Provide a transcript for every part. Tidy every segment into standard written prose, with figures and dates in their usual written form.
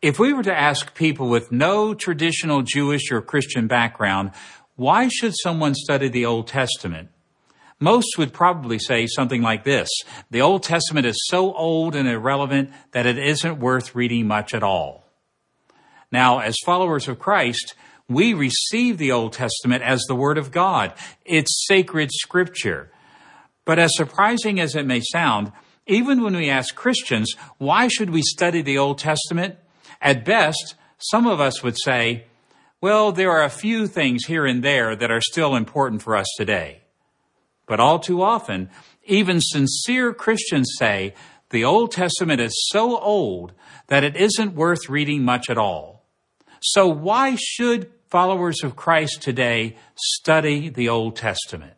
If we were to ask people with no traditional Jewish or Christian background, why should someone study the Old Testament? Most would probably say something like this: the Old Testament is so old and irrelevant that it isn't worth reading much at all. Now, as followers of Christ, we receive the Old Testament as the Word of God. It's sacred scripture. But as surprising as it may sound, even when we ask Christians, why should we study the Old Testament? At best, some of us would say, well, there are a few things here and there that are still important for us today. But all too often, even sincere Christians say the Old Testament is so old that it isn't worth reading much at all. So why should followers of Christ today study the Old Testament?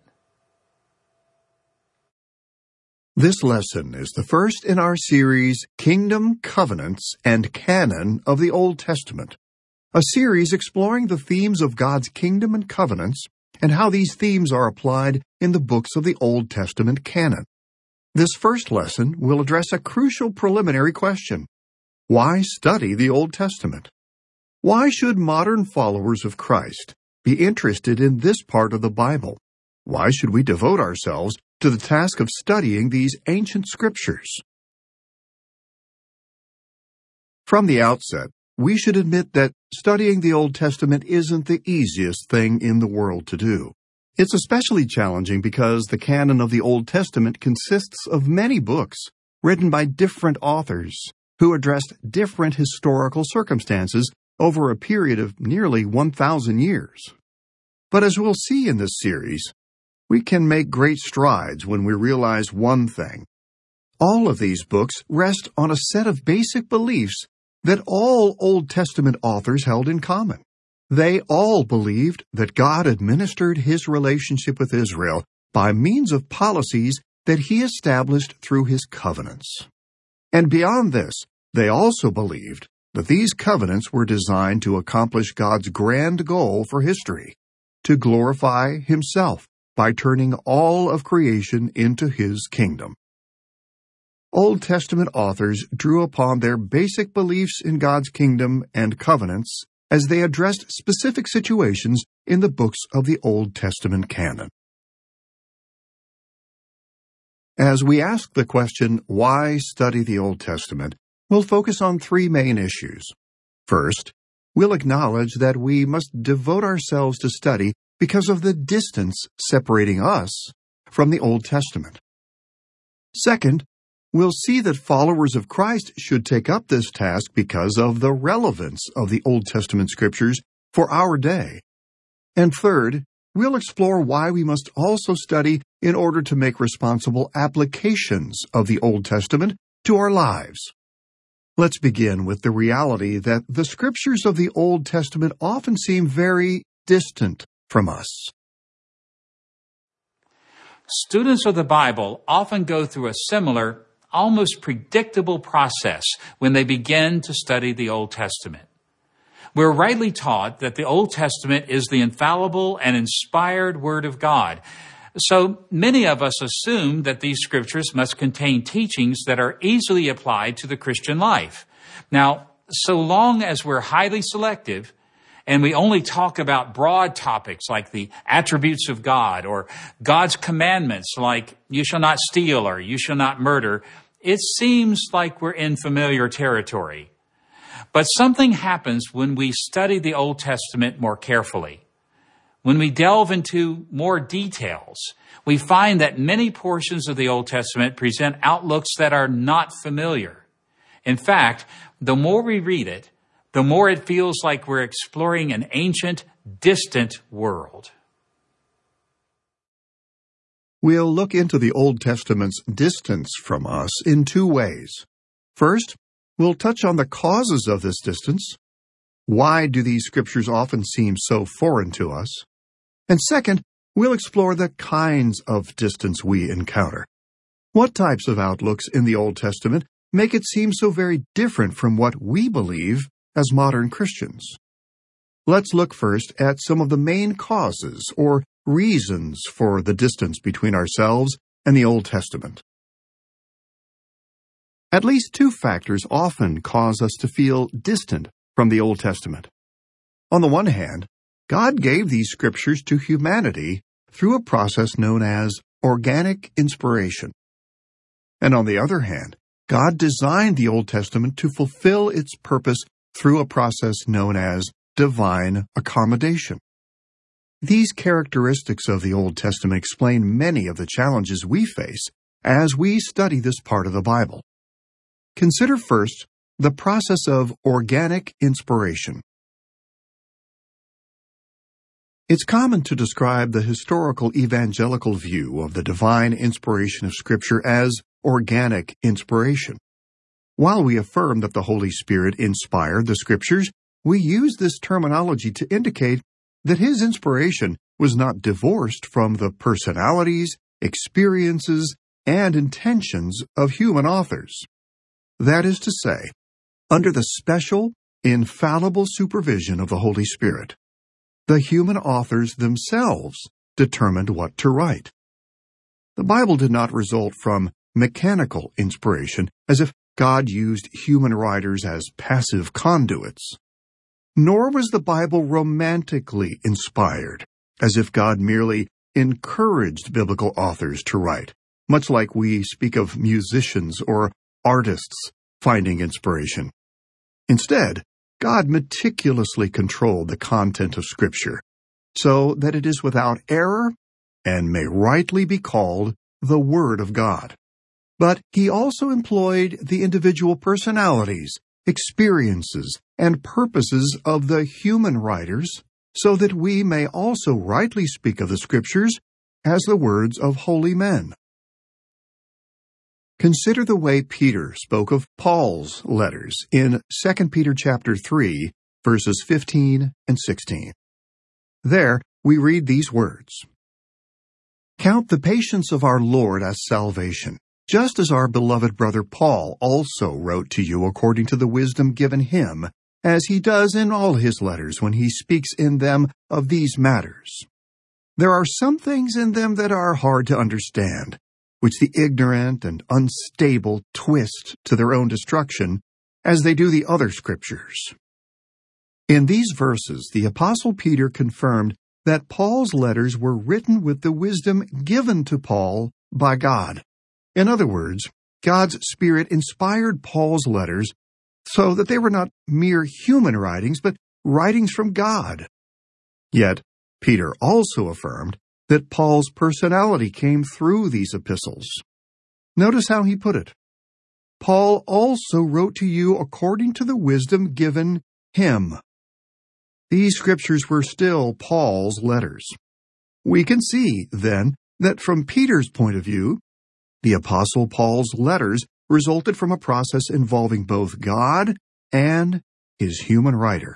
This lesson is the first in our series, Kingdom, Covenants, and Canon of the Old Testament, a series exploring the themes of God's kingdom and covenants and how these themes are applied in the books of the Old Testament canon. This first lesson will address a crucial preliminary question. Why study the Old Testament? Why should modern followers of Christ be interested in this part of the Bible? Why should we devote ourselves to the task of studying these ancient scriptures? From the outset, we should admit that studying the Old Testament isn't the easiest thing in the world to do. It's especially challenging because the canon of the Old Testament consists of many books written by different authors who addressed different historical circumstances over a period of nearly 1,000 years. But as we'll see in this series, we can make great strides when we realize one thing. All of these books rest on a set of basic beliefs that all Old Testament authors held in common. They all believed that God administered His relationship with Israel by means of policies that He established through His covenants. And beyond this, they also believed that these covenants were designed to accomplish God's grand goal for history, to glorify Himself by turning all of creation into His kingdom. Old Testament authors drew upon their basic beliefs in God's kingdom and covenants as they addressed specific situations in the books of the Old Testament canon. As we ask the question, why study the Old Testament, we'll focus on three main issues. First, we'll acknowledge that we must devote ourselves to study because of the distance separating us from the Old Testament. Second, we'll see that followers of Christ should take up this task because of the relevance of the Old Testament scriptures for our day. And third, we'll explore why we must also study in order to make responsible applications of the Old Testament to our lives. Let's begin with the reality that the scriptures of the Old Testament often seem very distant from us. Students of the Bible often go through a similar, almost predictable process when they begin to study the Old Testament. We're rightly taught that the Old Testament is the infallible and inspired Word of God. So many of us assume that these scriptures must contain teachings that are easily applied to the Christian life. Now, so long as we're highly selective and we only talk about broad topics like the attributes of God or God's commandments like you shall not steal or you shall not murder, it seems like we're in familiar territory. But something happens when we study the Old Testament more carefully. When we delve into more details, we find that many portions of the Old Testament present outlooks that are not familiar. In fact, the more we read it, the more it feels like we're exploring an ancient, distant world. We'll look into the Old Testament's distance from us in two ways. First, we'll touch on the causes of this distance. Why do these scriptures often seem so foreign to us? And second, we'll explore the kinds of distance we encounter. What types of outlooks in the Old Testament make it seem so very different from what we believe as modern Christians? Let's look first at some of the main causes or reasons for the distance between ourselves and the Old Testament. At least two factors often cause us to feel distant from the Old Testament. On the one hand, God gave these scriptures to humanity through a process known as organic inspiration. And on the other hand, God designed the Old Testament to fulfill its purpose through a process known as divine accommodation. These characteristics of the Old Testament explain many of the challenges we face as we study this part of the Bible. Consider first the process of organic inspiration. It's common to describe the historical evangelical view of the divine inspiration of Scripture as organic inspiration. While we affirm that the Holy Spirit inspired the Scriptures, we use this terminology to indicate that His inspiration was not divorced from the personalities, experiences, and intentions of human authors. That is to say, under the special, infallible supervision of the Holy Spirit, the human authors themselves determined what to write. The Bible did not result from mechanical inspiration, as if God used human writers as passive conduits. Nor was the Bible romantically inspired, as if God merely encouraged biblical authors to write, much like we speak of musicians or artists finding inspiration. Instead, God meticulously controlled the content of Scripture, so that it is without error and may rightly be called the Word of God. But He also employed the individual personalities, experiences, and purposes of the human writers, so that we may also rightly speak of the Scriptures as the words of holy men. Consider the way Peter spoke of Paul's letters in 2 Peter chapter 3, verses 15 and 16. There we read these words, "Count the patience of our Lord as salvation, just as our beloved brother Paul also wrote to you according to the wisdom given him, as he does in all his letters when he speaks in them of these matters. There are some things in them that are hard to understand, which the ignorant and unstable twist to their own destruction, as they do the other scriptures." In these verses, the Apostle Peter confirmed that Paul's letters were written with the wisdom given to Paul by God. In other words, God's Spirit inspired Paul's letters so that they were not mere human writings, but writings from God. Yet, Peter also affirmed that Paul's personality came through these epistles. Notice how he put it. Paul also wrote to you according to the wisdom given him. These scriptures were still Paul's letters. We can see, then, that from Peter's point of view, the Apostle Paul's letters resulted from a process involving both God and his human writer.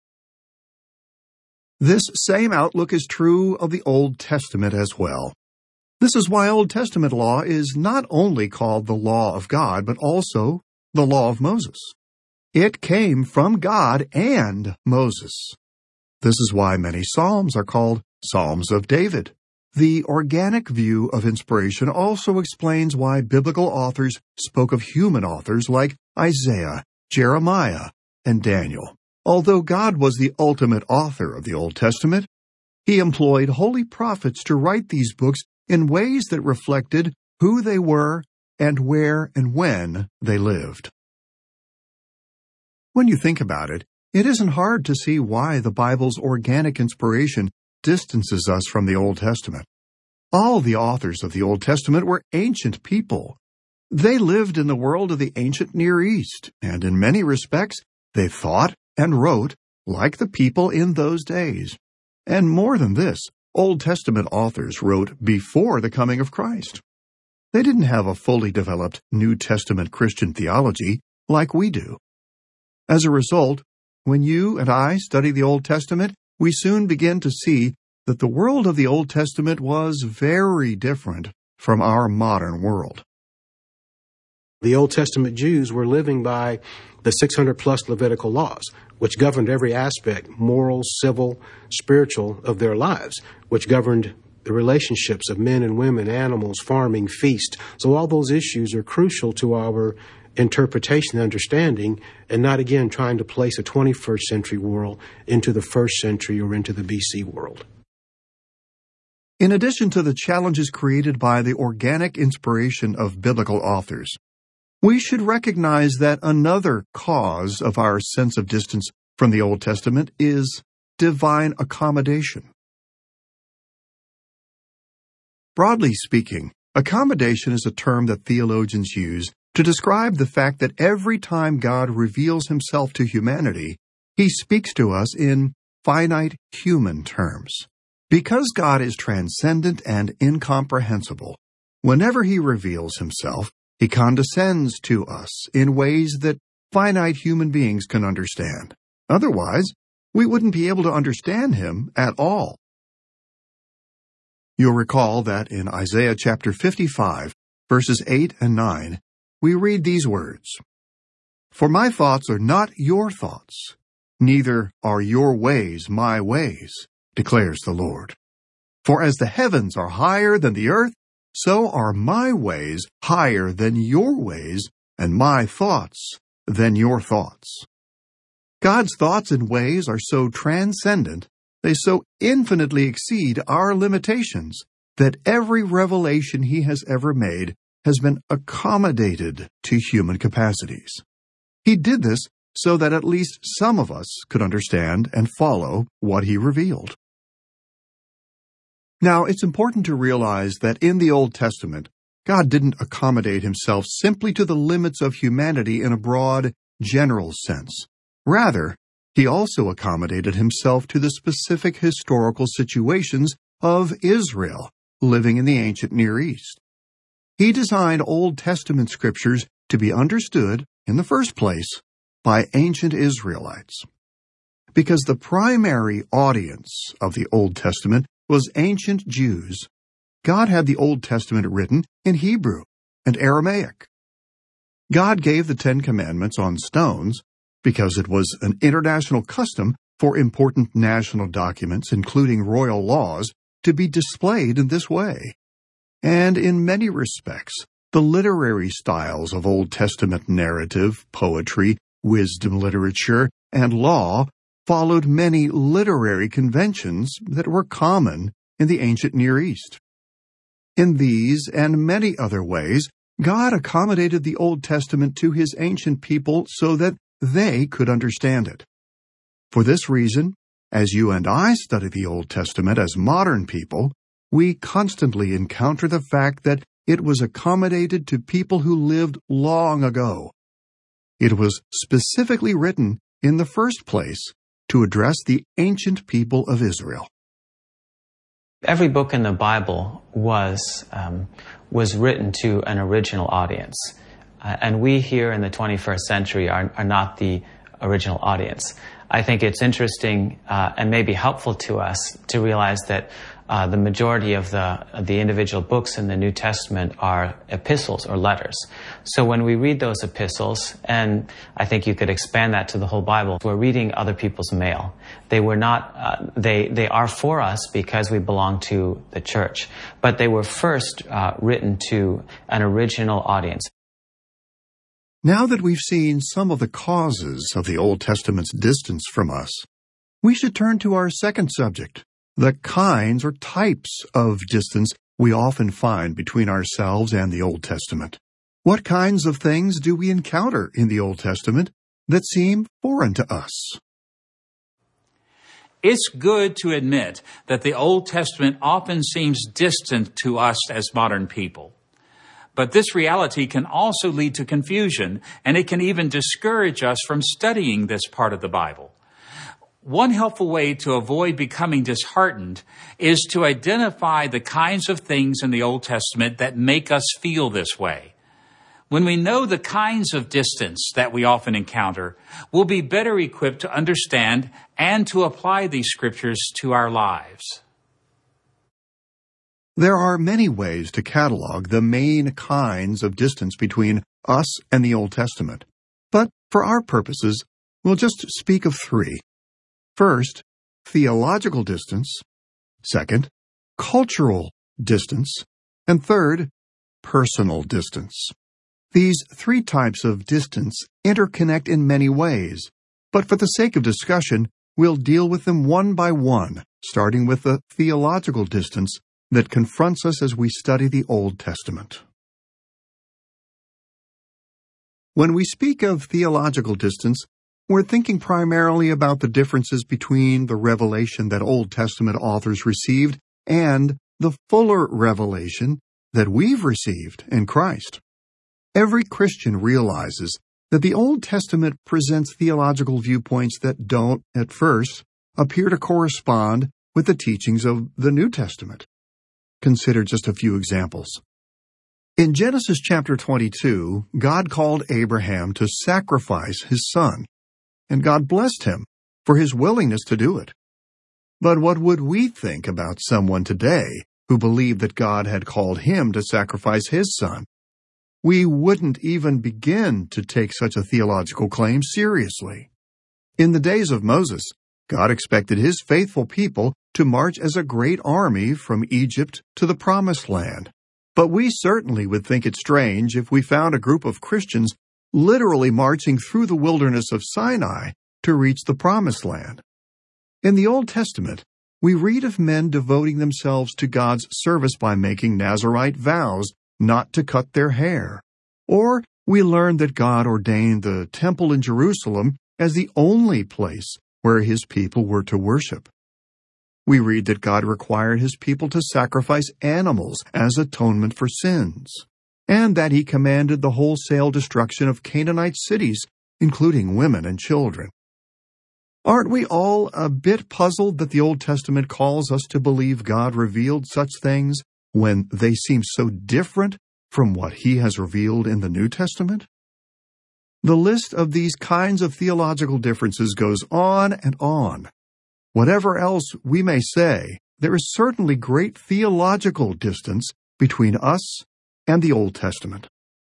This same outlook is true of the Old Testament as well. This is why Old Testament law is not only called the law of God, but also the law of Moses. It came from God and Moses. This is why many Psalms are called Psalms of David. The organic view of inspiration also explains why biblical authors spoke of human authors like Isaiah, Jeremiah, and Daniel. Although God was the ultimate author of the Old Testament, He employed holy prophets to write these books in ways that reflected who they were and where and when they lived. When you think about it, it isn't hard to see why the Bible's organic inspiration distances us from the Old Testament. All the authors of the Old Testament were ancient people. They lived in the world of the ancient Near East, and in many respects, they thought and wrote like the people in those days. And more than this, Old Testament authors wrote before the coming of Christ. They didn't have a fully developed New Testament Christian theology like we do. As a result, when you and I study the Old Testament, we soon begin to see that the world of the Old Testament was very different from our modern world. The Old Testament Jews were living by the 600-plus Levitical laws, which governed every aspect, moral, civil, spiritual, of their lives, which governed the relationships of men and women, animals, farming, feast. So all those issues are crucial to our interpretation and understanding, and not again trying to place a 21st century world into the first century or into the BC world. In addition to the challenges created by the organic inspiration of biblical authors, we should recognize that another cause of our sense of distance from the Old Testament is divine accommodation. Broadly speaking, accommodation is a term that theologians use to describe the fact that every time God reveals himself to humanity, he speaks to us in finite human terms. Because God is transcendent and incomprehensible, whenever he reveals himself, he condescends to us in ways that finite human beings can understand. Otherwise, we wouldn't be able to understand him at all. You'll recall that in Isaiah chapter 55, verses 8 and 9, we read these words, "For my thoughts are not your thoughts, neither are your ways my ways, declares the Lord. For as the heavens are higher than the earth, so are my ways higher than your ways, and my thoughts than your thoughts." God's thoughts and ways are so transcendent, they so infinitely exceed our limitations, that every revelation he has ever made has been accommodated to human capacities. He did this so that at least some of us could understand and follow what he revealed. Now, it's important to realize that in the Old Testament, God didn't accommodate himself simply to the limits of humanity in a broad, general sense. Rather, he also accommodated himself to the specific historical situations of Israel living in the ancient Near East. He designed Old Testament scriptures to be understood, in the first place, by ancient Israelites. Because the primary audience of the Old Testament was ancient Jews, God had the Old Testament written in Hebrew and Aramaic. God gave the Ten Commandments on stones because it was an international custom for important national documents, including royal laws, to be displayed in this way. And in many respects, the literary styles of Old Testament narrative, poetry, wisdom literature, and law followed many literary conventions that were common in the ancient Near East. In these and many other ways, God accommodated the Old Testament to his ancient people so that they could understand it. For this reason, as you and I study the Old Testament as modern people, we constantly encounter the fact that it was accommodated to people who lived long ago. It was specifically written in the first place to address the ancient people of Israel. Every book in the Bible was written to an original audience. And we here in the 21st century are not the original audience. I think it's interesting and maybe helpful to us to realize that the majority of the individual books in the New Testament are epistles or letters. So when we read those epistles, and I think you could expand that to the whole Bible, we're reading other people's mail. They were not, they are for us because we belong to the church, but they were first written to an original audience. Now that we've seen some of the causes of the Old Testament's distance from us, we should turn to our second subject, the kinds or types of distance we often find between ourselves and the Old Testament. What kinds of things do we encounter in the Old Testament that seem foreign to us? It's good to admit that the Old Testament often seems distant to us as modern people. But this reality can also lead to confusion, and it can even discourage us from studying this part of the Bible. One helpful way to avoid becoming disheartened is to identify the kinds of things in the Old Testament that make us feel this way. When we know the kinds of distance that we often encounter, we'll be better equipped to understand and to apply these scriptures to our lives. There are many ways to catalog the main kinds of distance between us and the Old Testament, but for our purposes, we'll just speak of three. First, theological distance. Second, cultural distance. And third, personal distance. These three types of distance interconnect in many ways, but for the sake of discussion, we'll deal with them one by one, starting with the theological distance that confronts us as we study the Old Testament. When we speak of theological distance, we're thinking primarily about the differences between the revelation that Old Testament authors received and the fuller revelation that we've received in Christ. Every Christian realizes that the Old Testament presents theological viewpoints that don't, at first, appear to correspond with the teachings of the New Testament. Consider just a few examples. In Genesis chapter 22, God called Abraham to sacrifice his son, and God blessed him for his willingness to do it. But what would we think about someone today who believed that God had called him to sacrifice his son? We wouldn't even begin to take such a theological claim seriously. In the days of Moses, God expected his faithful people to march as a great army from Egypt to the Promised Land. But we certainly would think it strange if we found a group of Christians literally marching through the wilderness of Sinai to reach the Promised Land. In the Old Testament, we read of men devoting themselves to God's service by making Nazirite vows not to cut their hair. Or we learn that God ordained the temple in Jerusalem as the only place where his people were to worship. We read that God required his people to sacrifice animals as atonement for sins, and that he commanded the wholesale destruction of Canaanite cities, including women and children. Aren't we all a bit puzzled that the Old Testament calls us to believe God revealed such things when they seem so different from what he has revealed in the New Testament? The list of these kinds of theological differences goes on and on. Whatever else we may say, there is certainly great theological distance between us and the Old Testament.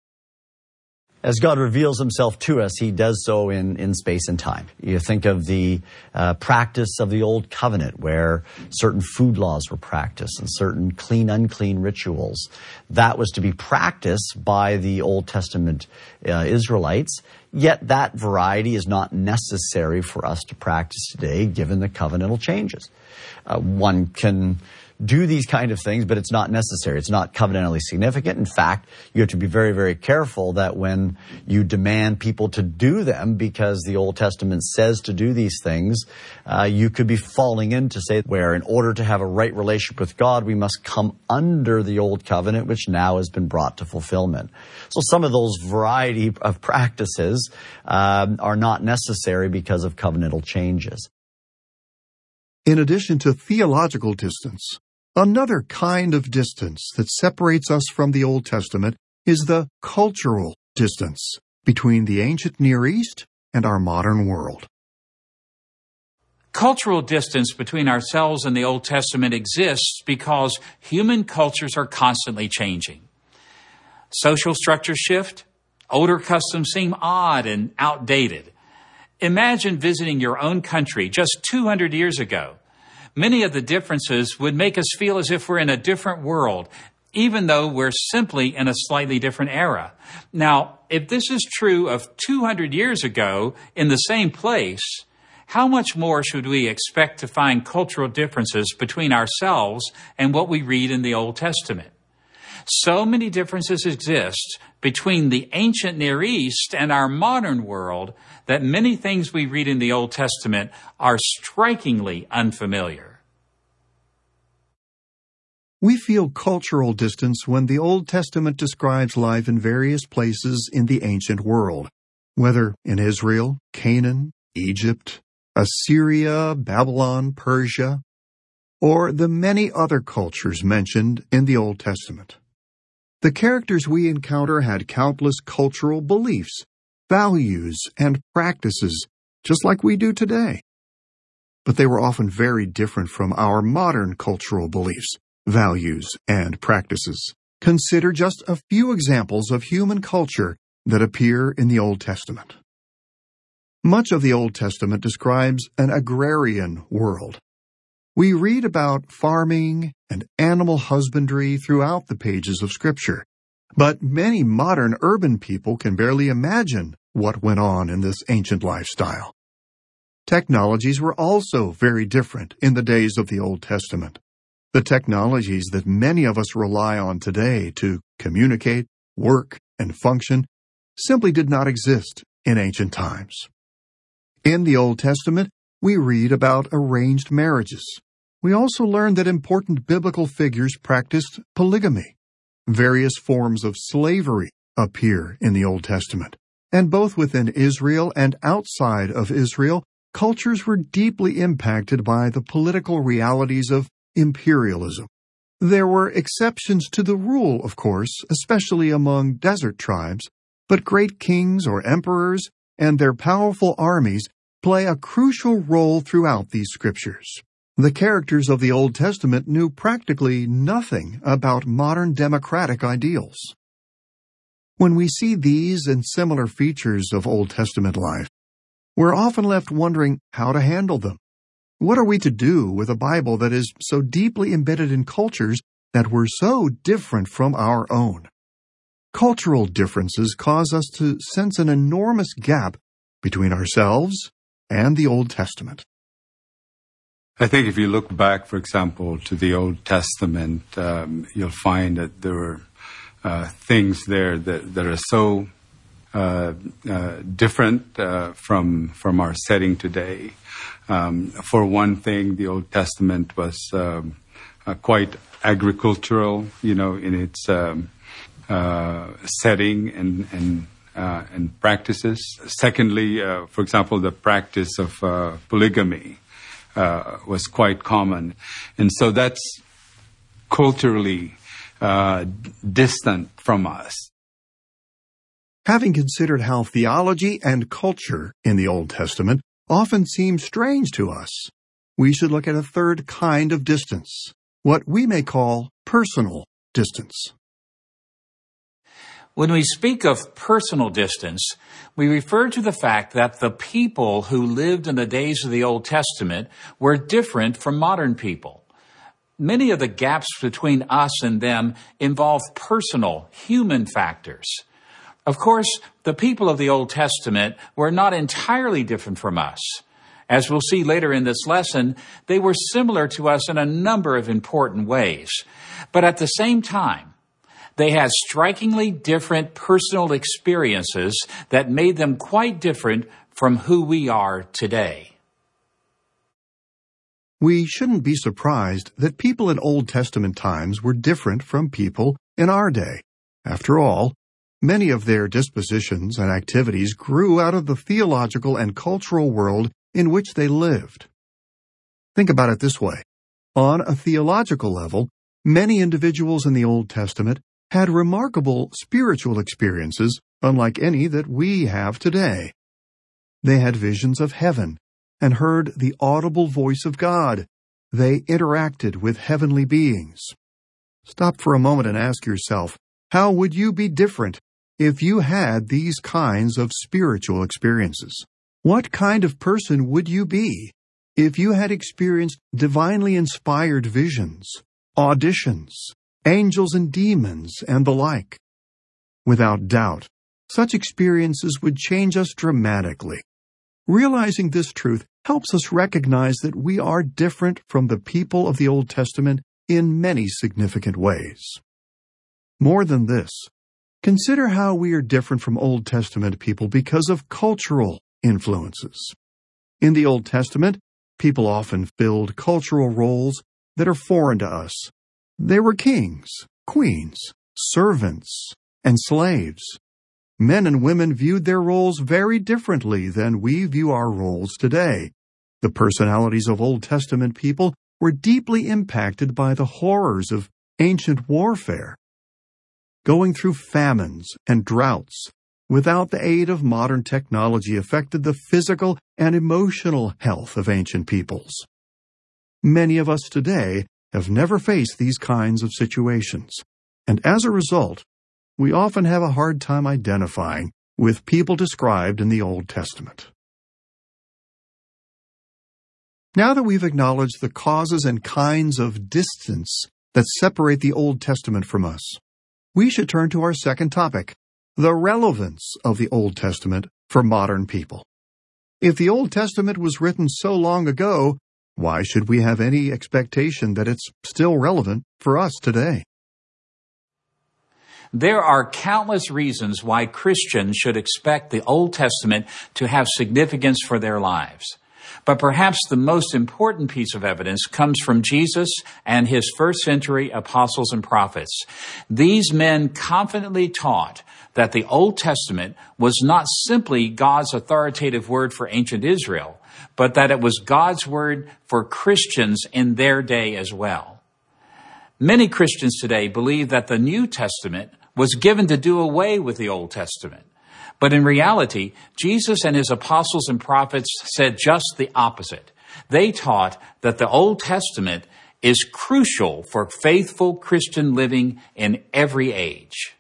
As God reveals himself to us, he does so in space and time. You think of the practice of the Old Covenant, where certain food laws were practiced and certain clean, unclean rituals. That was to be practiced by the Old Testament Israelites, yet that variety is not necessary for us to practice today, given the covenantal changes. One can do these kind of things, but it's not necessary. It's not covenantally significant. In fact, you have to be very, very careful that when you demand people to do them because the Old Testament says to do these things, you could be falling into, say, where in order to have a right relationship with God, we must come under the Old Covenant, which now has been brought to fulfillment. So some of those variety of practices are not necessary because of covenantal changes. In addition to theological distance, another kind of distance that separates us from the Old Testament is the cultural distance between the ancient Near East and our modern world. Cultural distance between ourselves and the Old Testament exists because human cultures are constantly changing. Social structures shift. Older customs seem odd and outdated. Imagine visiting your own country just 200 years ago. Many of the differences would make us feel as if we're in a different world, even though we're simply in a slightly different era. Now, if this is true of 200 years ago in the same place, how much more should we expect to find cultural differences between ourselves and what we read in the Old Testament? So many differences exist between the ancient Near East and our modern world that many things we read in the Old Testament are strikingly unfamiliar. We feel cultural distance when the Old Testament describes life in various places in the ancient world, whether in Israel, Canaan, Egypt, Assyria, Babylon, Persia, or the many other cultures mentioned in the Old Testament. The characters we encounter had countless cultural beliefs, values, and practices, just like we do today. But they were often very different from our modern cultural beliefs, values, and practices. Consider just a few examples of human culture that appear in the Old Testament. Much of the Old Testament describes an agrarian world. We read about farming and animal husbandry throughout the pages of Scripture, But many modern urban people can barely imagine what went on in this ancient lifestyle. Technologies were also very different in the days of the Old Testament. The technologies that many of us rely on today to communicate, work, and function simply did not exist in ancient times. In the Old Testament, we read about arranged marriages. We also learn that important biblical figures practiced polygamy. Various forms of slavery appear in the Old Testament, and both within Israel and outside of Israel, cultures were deeply impacted by the political realities of imperialism. There were exceptions to the rule, of course, especially among desert tribes, but great kings or emperors and their powerful armies play a crucial role throughout these scriptures. The characters of the Old Testament knew practically nothing about modern democratic ideals. When we see these and similar features of Old Testament life, we're often left wondering how to handle them. What are we to do with a Bible that is so deeply embedded in cultures that were so different from our own? Cultural differences cause us to sense an enormous gap between ourselves and the Old Testament. I think if you look back, for example, to the Old Testament, you'll find that there were things there that are so different from our setting today. For one thing, the Old Testament was quite agricultural, in its setting and practices. Secondly, for example, the practice of polygamy was quite common, and so that's culturally distant from us. Having considered how theology and culture in the Old Testament often seem strange to us, we should look at a third kind of distance, what we may call personal distance. When we speak of personal distance, we refer to the fact that the people who lived in the days of the Old Testament were different from modern people. Many of the gaps between us and them involve personal, human factors. Of course, the people of the Old Testament were not entirely different from us. As we'll see later in this lesson, they were similar to us in a number of important ways. But at the same time, they had strikingly different personal experiences that made them quite different from who we are today. We shouldn't be surprised that people in Old Testament times were different from people in our day. After all, many of their dispositions and activities grew out of the theological and cultural world in which they lived. Think about it this way. On a theological level, many individuals in the Old Testament had remarkable spiritual experiences unlike any that we have today. They had visions of heaven and heard the audible voice of God. They interacted with heavenly beings. Stop for a moment and ask yourself, how would you be different if you had these kinds of spiritual experiences? What kind of person would you be if you had experienced divinely inspired visions, auditions, angels and demons, and the like? Without doubt, such experiences would change us dramatically. Realizing this truth helps us recognize that we are different from the people of the Old Testament in many significant ways. More than this, consider how we are different from Old Testament people because of cultural influences. In the Old Testament, people often filled cultural roles that are foreign to us. They were kings, queens, servants, and slaves. Men and women viewed their roles very differently than we view our roles today. The personalities of Old Testament people were deeply impacted by the horrors of ancient warfare. Going through famines and droughts without the aid of modern technology affected the physical and emotional health of ancient peoples. Many of us today have never faced these kinds of situations, and as a result, we often have a hard time identifying with people described in the Old Testament. Now that we've acknowledged the causes and kinds of distance that separate the Old Testament from us, we should turn to our second topic, the relevance of the Old Testament for modern people. If the Old Testament was written so long ago, why should we have any expectation that it's still relevant for us today? There are countless reasons why Christians should expect the Old Testament to have significance for their lives. But perhaps the most important piece of evidence comes from Jesus and his first century apostles and prophets. These men confidently taught that the Old Testament was not simply God's authoritative word for ancient Israel, but that it was God's word for Christians in their day as well. Many Christians today believe that the New Testament was given to do away with the Old Testament. But in reality, Jesus and his apostles and prophets said just the opposite. They taught that the Old Testament is crucial for faithful Christian living in every age.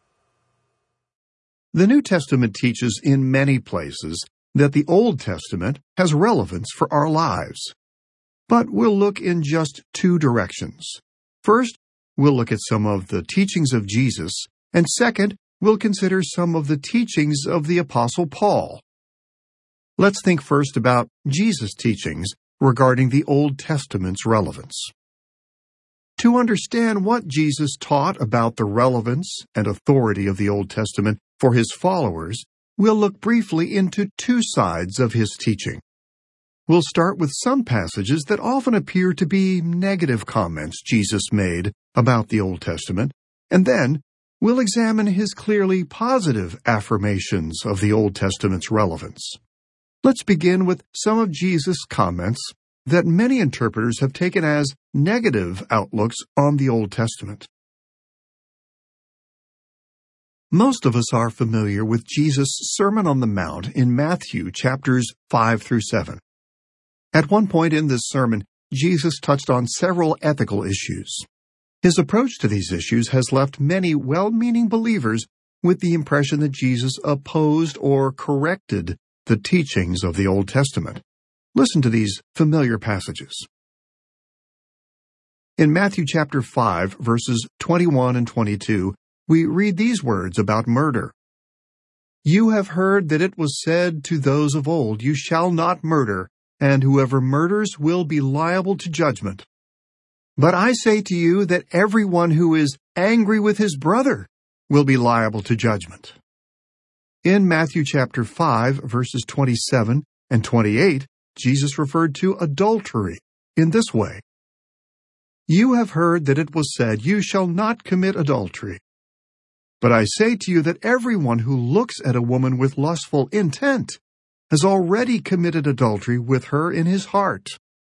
The New Testament teaches in many places that the Old Testament has relevance for our lives. But we'll look in just two directions. First, we'll look at some of the teachings of Jesus, and second, we'll consider some of the teachings of the Apostle Paul. Let's think first about Jesus' teachings regarding the Old Testament's relevance. To understand what Jesus taught about the relevance and authority of the Old Testament for his followers, we'll look briefly into two sides of his teaching. We'll start with some passages that often appear to be negative comments Jesus made about the Old Testament, and then we'll examine his clearly positive affirmations of the Old Testament's relevance. Let's begin with some of Jesus' comments that many interpreters have taken as negative outlooks on the Old Testament. Most of us are familiar with Jesus' Sermon on the Mount in Matthew chapters 5 through 7. At one point in this sermon, Jesus touched on several ethical issues. His approach to these issues has left many well-meaning believers with the impression that Jesus opposed or corrected the teachings of the Old Testament. Listen to these familiar passages. In Matthew chapter 5, verses 21 and 22, we read these words about murder. "You have heard that it was said to those of old, 'You shall not murder,' and whoever murders will be liable to judgment. But I say to you that everyone who is angry with his brother will be liable to judgment." In Matthew chapter 5, verses 27 and 28, Jesus referred to adultery in this way. "You have heard that it was said, 'You shall not commit adultery.' But I say to you that everyone who looks at a woman with lustful intent has already committed adultery with her in his heart."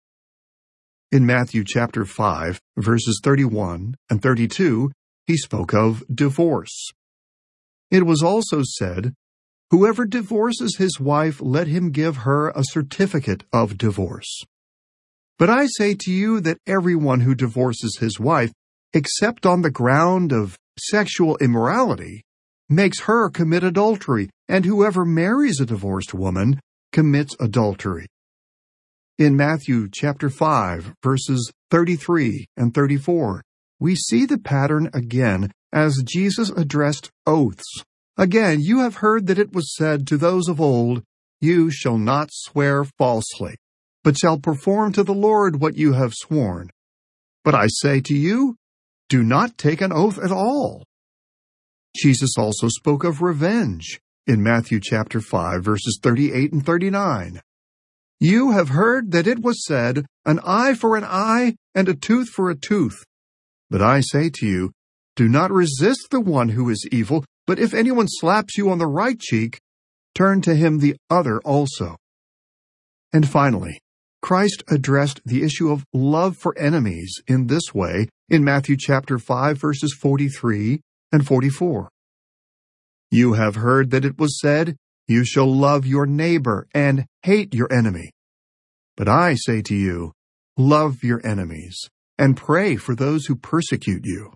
In Matthew chapter 5, verses 31 and 32, he spoke of divorce. It was also said, "Whoever divorces his wife, let him give her a certificate of divorce." But I say to you that everyone who divorces his wife, except on the ground of sexual immorality, makes her commit adultery, and whoever marries a divorced woman commits adultery. In Matthew chapter 5, verses 33 and 34, we see the pattern again as Jesus addressed oaths. "Again, you have heard that it was said to those of old, 'You shall not swear falsely, but shall perform to the Lord what you have sworn.' But I say to you, do not take an oath at all." Jesus also spoke of revenge in Matthew chapter 5, verses 38 and 39. "You have heard that it was said, 'An eye for an eye and a tooth for a tooth.' But I say to you, do not resist the one who is evil, but if anyone slaps you on the right cheek, turn to him the other also." And finally, Christ addressed the issue of love for enemies in this way in Matthew chapter 5, verses 43 and 44. "You have heard that it was said, 'You shall love your neighbor and hate your enemy.' But I say to you, love your enemies and pray for those who persecute you."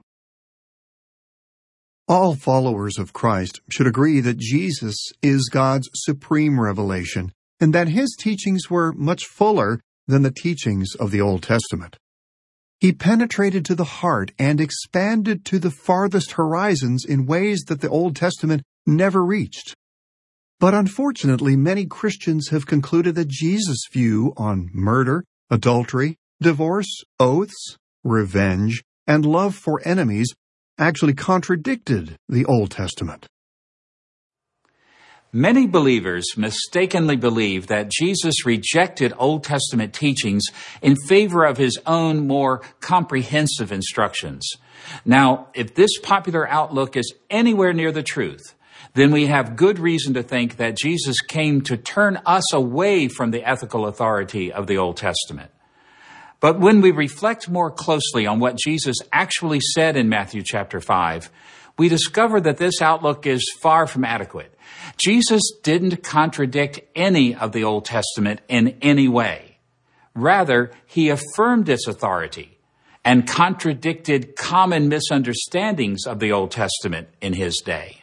All followers of Christ should agree that Jesus is God's supreme revelation and that his teachings were much fuller than the teachings of the Old Testament. He penetrated to the heart and expanded to the farthest horizons in ways that the Old Testament never reached. But unfortunately, many Christians have concluded that Jesus' view on murder, adultery, divorce, oaths, revenge, and love for enemies actually contradicted the Old Testament. Many believers mistakenly believe that Jesus rejected Old Testament teachings in favor of his own more comprehensive instructions. Now, if this popular outlook is anywhere near the truth, then we have good reason to think that Jesus came to turn us away from the ethical authority of the Old Testament. But when we reflect more closely on what Jesus actually said in Matthew chapter 5, we discover that this outlook is far from adequate. Jesus didn't contradict any of the Old Testament in any way. Rather, he affirmed its authority and contradicted common misunderstandings of the Old Testament in his day.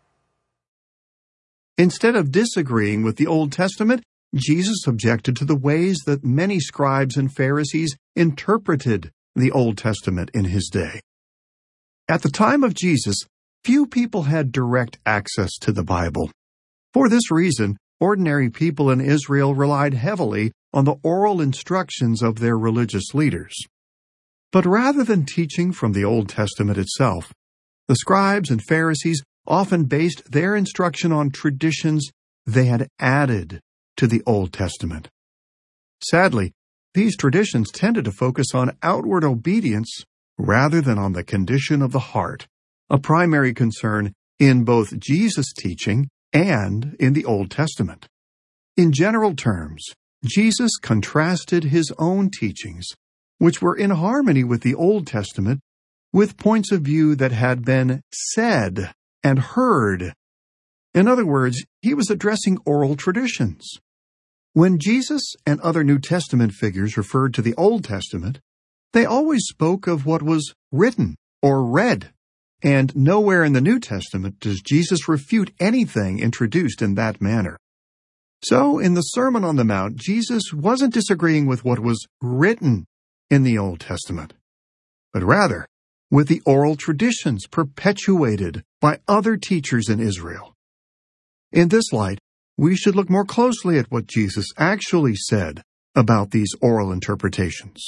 Instead of disagreeing with the Old Testament, Jesus objected to the ways that many scribes and Pharisees interpreted the Old Testament in his day. At the time of Jesus, few people had direct access to the Bible. For this reason, ordinary people in Israel relied heavily on the oral instructions of their religious leaders. But rather than teaching from the Old Testament itself, the scribes and Pharisees often based their instruction on traditions they had added to the Old Testament. Sadly, these traditions tended to focus on outward obedience rather than on the condition of the heart, a primary concern in both Jesus' teaching and in the Old Testament. In general terms, Jesus contrasted his own teachings, which were in harmony with the Old Testament, with points of view that had been said and heard. In other words, he was addressing oral traditions. When Jesus and other New Testament figures referred to the Old Testament, they always spoke of what was written or read, and nowhere in the New Testament does Jesus refute anything introduced in that manner. So, in the Sermon on the Mount, Jesus wasn't disagreeing with what was written in the Old Testament, but rather with the oral traditions perpetuated by other teachers in Israel. In this light, we should look more closely at what Jesus actually said about these oral interpretations.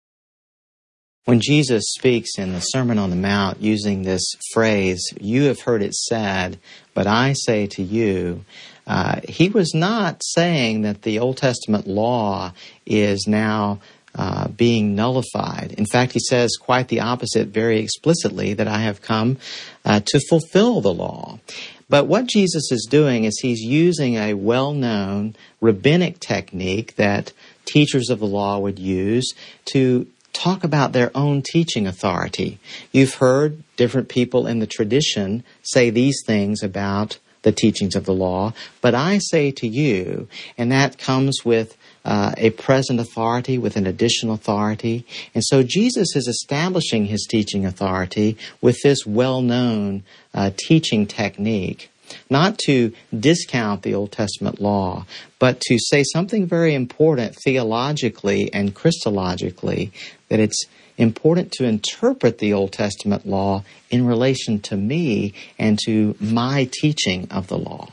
When Jesus speaks in the Sermon on the Mount using this phrase, "You have heard it said, but I say to you," he was not saying that the Old Testament law is now being nullified. In fact, he says quite the opposite very explicitly, that I have come to fulfill the law. But what Jesus is doing is he's using a well-known rabbinic technique that teachers of the law would use to talk about their own teaching authority. You've heard different people in the tradition say these things about the teachings of the law, but I say to you, and that comes with a present authority, with an additional authority. And so Jesus is establishing his teaching authority with this well-known teaching technique, not to discount the Old Testament law, but to say something very important theologically and Christologically, that it's important to interpret the Old Testament law in relation to me and to my teaching of the law.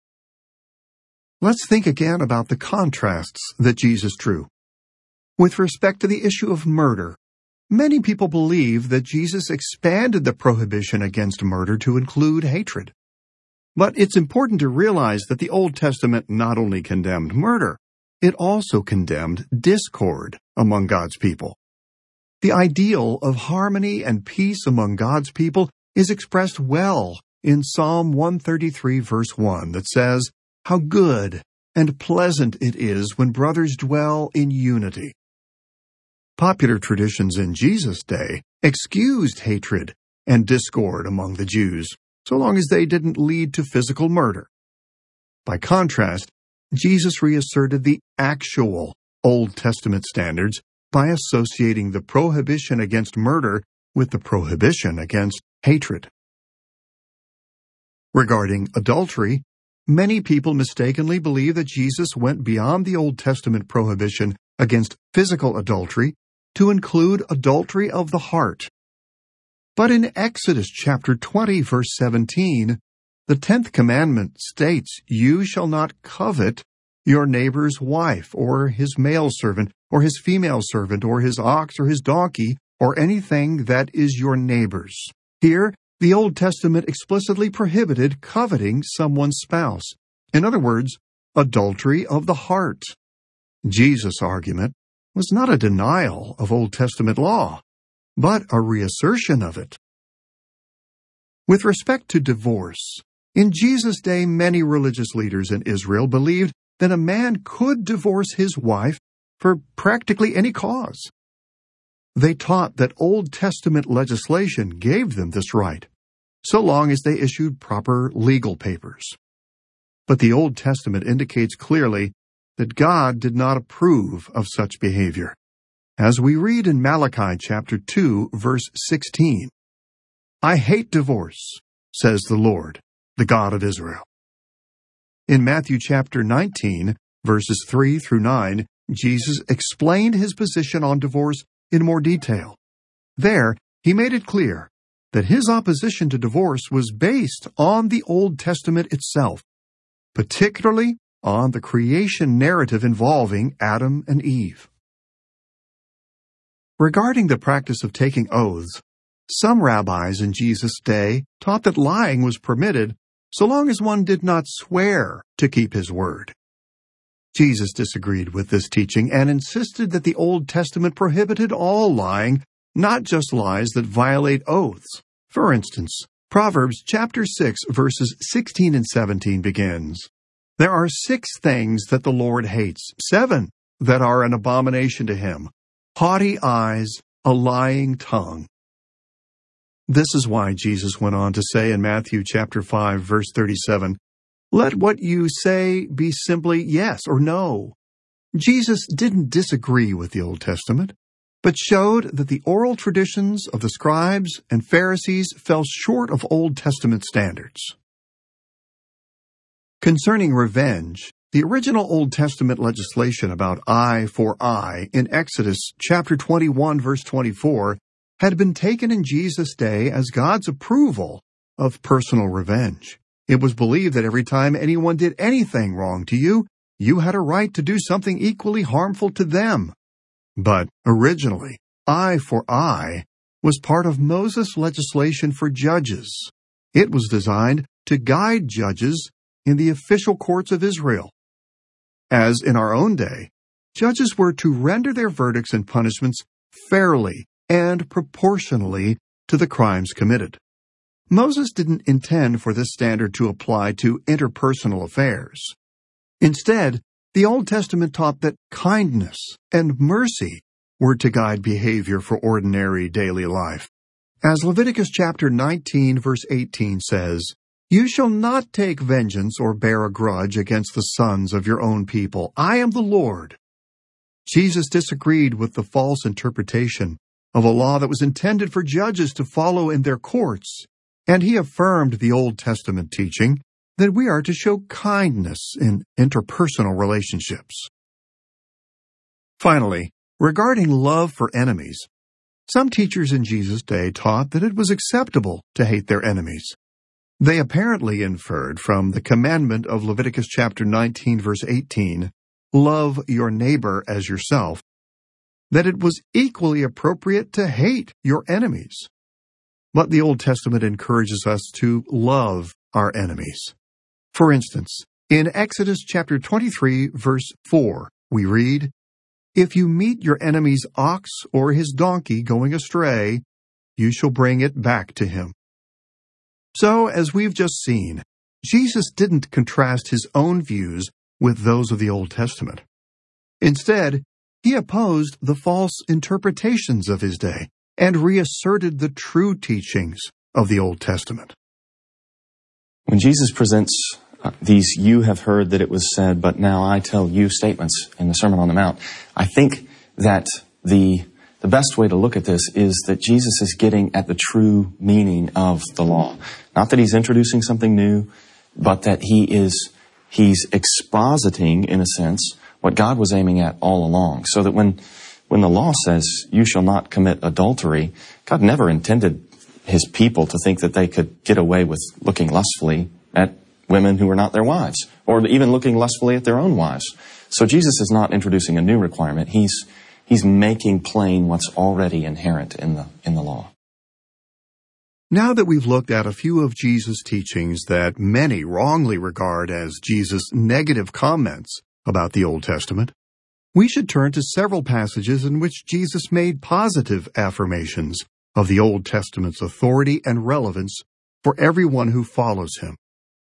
Let's think again about the contrasts that Jesus drew. With respect to the issue of murder, many people believe that Jesus expanded the prohibition against murder to include hatred. But it's important to realize that the Old Testament not only condemned murder, it also condemned discord among God's people. The ideal of harmony and peace among God's people is expressed well in Psalm 133 verse 1 that says, "How good and pleasant it is when brothers dwell in unity." Popular traditions in Jesus' day excused hatred and discord among the Jews, so long as they didn't lead to physical murder. By contrast, Jesus reasserted the actual Old Testament standards by associating the prohibition against murder with the prohibition against hatred. Regarding adultery, many people mistakenly believe that Jesus went beyond the Old Testament prohibition against physical adultery to include adultery of the heart. But in Exodus chapter 20, verse 17, the 10th commandment states, "You shall not covet your neighbor's wife, or his male servant, or his female servant, or his ox, or his donkey, or anything that is your neighbor's." Here, the Old Testament explicitly prohibited coveting someone's spouse. In other words, adultery of the heart. Jesus' argument was not a denial of Old Testament law, but a reassertion of it. With respect to divorce, in Jesus' day, many religious leaders in Israel believed that a man could divorce his wife for practically any cause. They taught that Old Testament legislation gave them this right, so long as they issued proper legal papers. But the Old Testament indicates clearly that God did not approve of such behavior. As we read in Malachi chapter 2, verse 16, "I hate divorce, says the Lord, the God of Israel." In Matthew chapter 19, verses 3 through 9, Jesus explained his position on divorce in more detail. There, he made it clear that his opposition to divorce was based on the Old Testament itself, particularly on the creation narrative involving Adam and Eve. Regarding the practice of taking oaths, some rabbis in Jesus' day taught that lying was permitted so long as one did not swear to keep his word. Jesus disagreed with this teaching and insisted that the Old Testament prohibited all lying, not just lies that violate oaths. For instance, Proverbs chapter 6, verses 16 and 17 begins, "There are 6 things that the Lord hates, 7 that are an abomination to him: haughty eyes, a lying tongue." This is why Jesus went on to say in Matthew chapter 5, verse 37, "Let what you say be simply yes or no." Jesus didn't disagree with the Old Testament, but showed that the oral traditions of the scribes and Pharisees fell short of Old Testament standards. Concerning revenge, the original Old Testament legislation about eye for eye in Exodus chapter 21, verse 24, had been taken in Jesus' day as God's approval of personal revenge. It was believed that every time anyone did anything wrong to you, you had a right to do something equally harmful to them. But originally, eye for eye was part of Moses' legislation for judges. It was designed to guide judges in the official courts of Israel. As in our own day, judges were to render their verdicts and punishments fairly and proportionally to the crimes committed. Moses didn't intend for this standard to apply to interpersonal affairs. Instead, the Old Testament taught that kindness and mercy were to guide behavior for ordinary daily life. As Leviticus chapter 19, verse 18 says, "You shall not take vengeance or bear a grudge against the sons of your own people. I am the Lord." Jesus disagreed with the false interpretation of a law that was intended for judges to follow in their courts, and he affirmed the Old Testament teaching that we are to show kindness in interpersonal relationships. Finally, regarding love for enemies, some teachers in Jesus' day taught that it was acceptable to hate their enemies. They apparently inferred from the commandment of Leviticus chapter 19, verse 18, "Love your neighbor as yourself," that it was equally appropriate to hate your enemies. But the Old Testament encourages us to love our enemies. For instance, in Exodus chapter 23, verse 4, we read, "If you meet your enemy's ox or his donkey going astray, you shall bring it back to him." So, as we've just seen, Jesus didn't contrast his own views with those of the Old Testament. Instead, he opposed the false interpretations of his day and reasserted the true teachings of the Old Testament. When Jesus presents these "you have heard that it was said, but now I tell you" statements in the Sermon on the Mount, I think that the best way to look at this is that Jesus is getting at the true meaning of the law. Not that he's introducing something new, but that he's expositing, in a sense, what God was aiming at all along. So that when when the law says you shall not commit adultery, God never intended his people to think that they could get away with looking lustfully at women who were not their wives, or even looking lustfully at their own wives. So Jesus is not introducing a new requirement. He's making plain what's already inherent in the law. Now that we've looked at a few of Jesus' teachings that many wrongly regard as Jesus' negative comments about the Old Testament, we should turn to several passages in which Jesus made positive affirmations of the Old Testament's authority and relevance for everyone who follows him.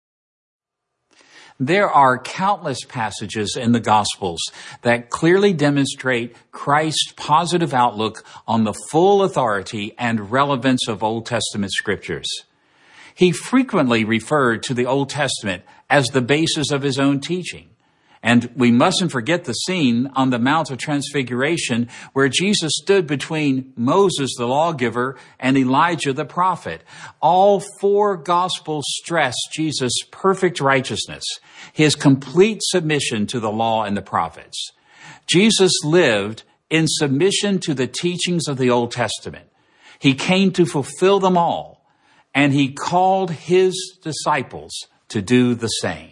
There are countless passages in the Gospels that clearly demonstrate Christ's positive outlook on the full authority and relevance of Old Testament scriptures. He frequently referred to the Old Testament as the basis of his own teaching. And we mustn't forget the scene on the Mount of Transfiguration where Jesus stood between Moses, the lawgiver, and Elijah, the prophet. All four Gospels stress Jesus' perfect righteousness, his complete submission to the law and the prophets. Jesus lived in submission to the teachings of the Old Testament. He came to fulfill them all, and he called his disciples to do the same.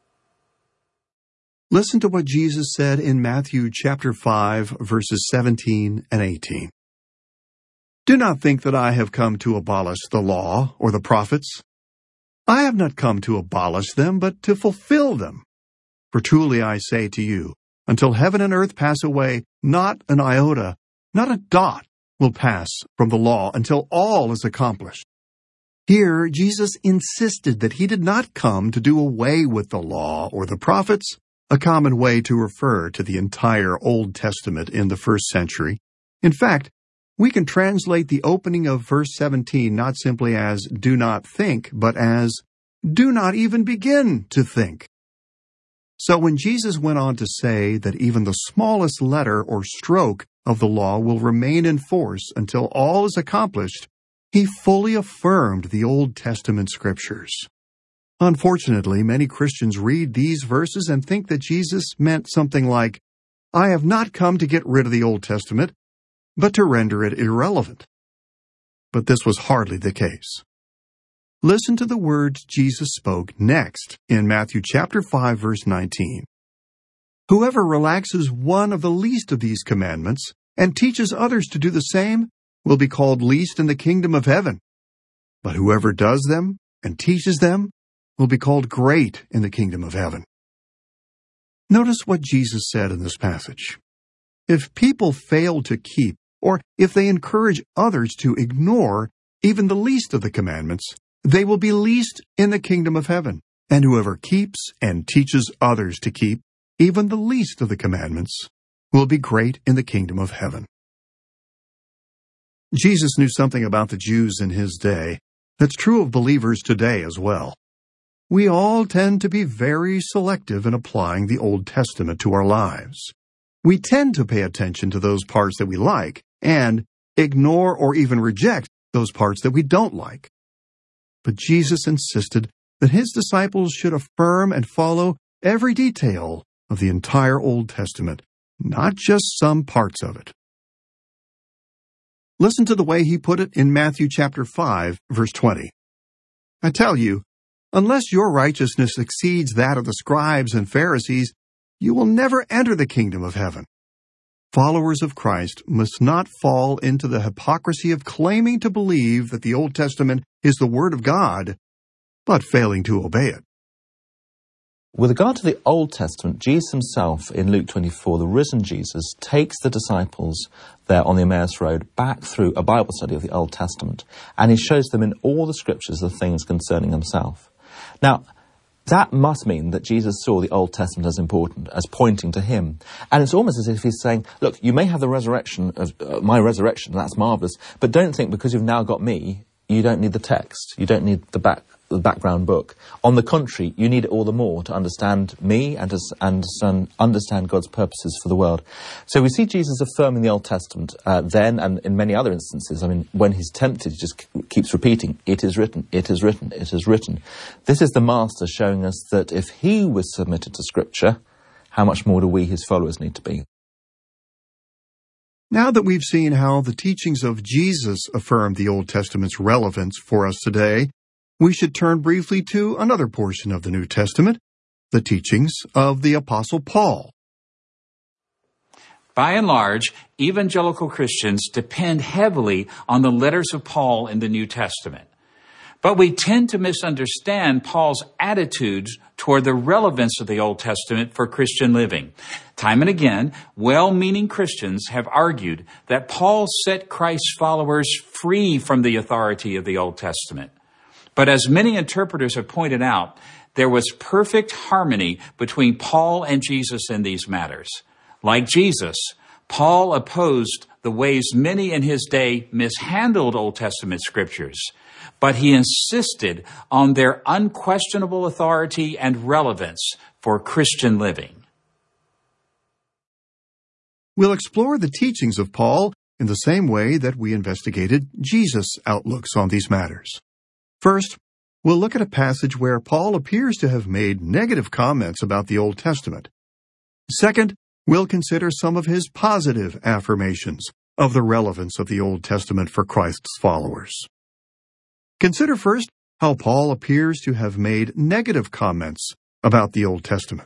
Listen to what Jesus said in Matthew chapter 5, verses 17 and 18. Do not think that I have come to abolish the law or the prophets. I have not come to abolish them, but to fulfill them. For truly I say to you, until heaven and earth pass away, not an iota, not a dot will pass from the law until all is accomplished. Here, Jesus insisted that he did not come to do away with the law or the prophets, a common way to refer to the entire Old Testament in the first century. In fact, we can translate the opening of verse 17 not simply as do not think, but as do not even begin to think. So when Jesus went on to say that even the smallest letter or stroke of the law will remain in force until all is accomplished, he fully affirmed the Old Testament scriptures. Unfortunately, many Christians read these verses and think that Jesus meant something like, I have not come to get rid of the Old Testament, but to render it irrelevant. But this was hardly the case. Listen to the words Jesus spoke next in Matthew chapter 5, verse 19. Whoever relaxes one of the least of these commandments and teaches others to do the same will be called least in the kingdom of heaven. But whoever does them and teaches them will be called great in the kingdom of heaven. Notice what Jesus said in this passage. If people fail to keep, or if they encourage others to ignore even the least of the commandments, they will be least in the kingdom of heaven. And whoever keeps and teaches others to keep even the least of the commandments will be great in the kingdom of heaven. Jesus knew something about the Jews in his day that's true of believers today as well. We all tend to be very selective in applying the Old Testament to our lives. We tend to pay attention to those parts that we like and ignore or even reject those parts that we don't like. But Jesus insisted that his disciples should affirm and follow every detail of the entire Old Testament, not just some parts of it. Listen to the way he put it in Matthew chapter 5, verse 20. I tell you, unless your righteousness exceeds that of the scribes and Pharisees, you will never enter the kingdom of heaven. Followers of Christ must not fall into the hypocrisy of claiming to believe that the Old Testament is the Word of God, but failing to obey it. With regard to the Old Testament, Jesus himself, in Luke 24, the risen Jesus, takes the disciples there on the Emmaus Road back through a Bible study of the Old Testament, and he shows them in all the scriptures the things concerning himself. Now, that must mean that Jesus saw the Old Testament as important, as pointing to him. And it's almost as if he's saying, look, you may have the resurrection of my resurrection, that's marvellous, but don't think because you've now got me, you don't need the text, you don't need the background book. On the contrary, you need it all the more to understand me and to understand God's purposes for the world. So we see Jesus affirming the Old Testament then, and in many other instances. I mean, when he's tempted, he just keeps repeating, it is written, it is written, it is written. This is the Master showing us that if he was submitted to Scripture, how much more do we, his followers, need to be? Now that we've seen how the teachings of Jesus affirm the Old Testament's relevance for us today, we should turn briefly to another portion of the New Testament, the teachings of the Apostle Paul. By and large, evangelical Christians depend heavily on the letters of Paul in the New Testament. But we tend to misunderstand Paul's attitudes toward the relevance of the Old Testament for Christian living. Time and again, well-meaning Christians have argued that Paul set Christ's followers free from the authority of the Old Testament. But as many interpreters have pointed out, there was perfect harmony between Paul and Jesus in these matters. Like Jesus, Paul opposed the ways many in his day mishandled Old Testament scriptures, but he insisted on their unquestionable authority and relevance for Christian living. We'll explore the teachings of Paul in the same way that we investigated Jesus' outlooks on these matters. First, we'll look at a passage where Paul appears to have made negative comments about the Old Testament. Second, we'll consider some of his positive affirmations of the relevance of the Old Testament for Christ's followers. Consider first how Paul appears to have made negative comments about the Old Testament.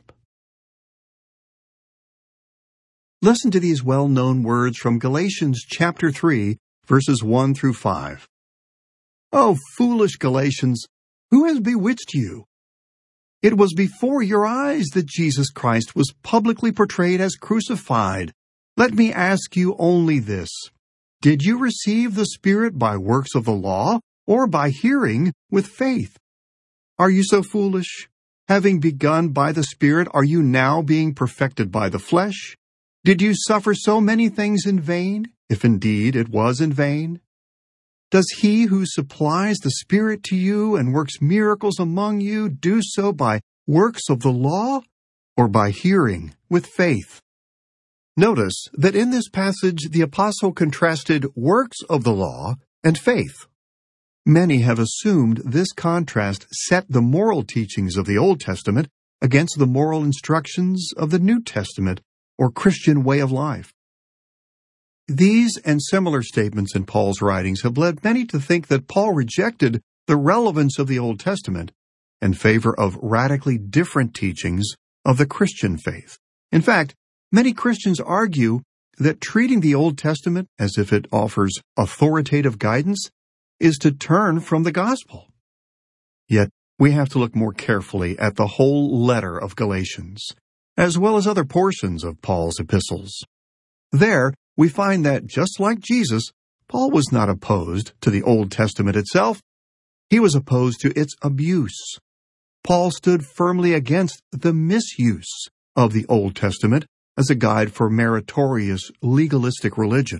Listen to these well-known words from Galatians chapter 3, verses 1 through 5. "O foolish Galatians, who has bewitched you? It was before your eyes that Jesus Christ was publicly portrayed as crucified. Let me ask you only this. Did you receive the Spirit by works of the law, or by hearing with faith? Are you so foolish? Having begun by the Spirit, are you now being perfected by the flesh? Did you suffer so many things in vain, if indeed it was in vain? Does he who supplies the Spirit to you and works miracles among you do so by works of the law, or by hearing with faith?" Notice that in this passage the apostle contrasted works of the law and faith. Many have assumed this contrast set the moral teachings of the Old Testament against the moral instructions of the New Testament or Christian way of life. These and similar statements in Paul's writings have led many to think that Paul rejected the relevance of the Old Testament in favor of radically different teachings of the Christian faith. In fact, many Christians argue that treating the Old Testament as if it offers authoritative guidance is to turn from the gospel. Yet, we have to look more carefully at the whole letter of Galatians, as well as other portions of Paul's epistles. There, we find that, just like Jesus, Paul was not opposed to the Old Testament itself. He was opposed to its abuse. Paul stood firmly against the misuse of the Old Testament as a guide for meritorious, legalistic religion.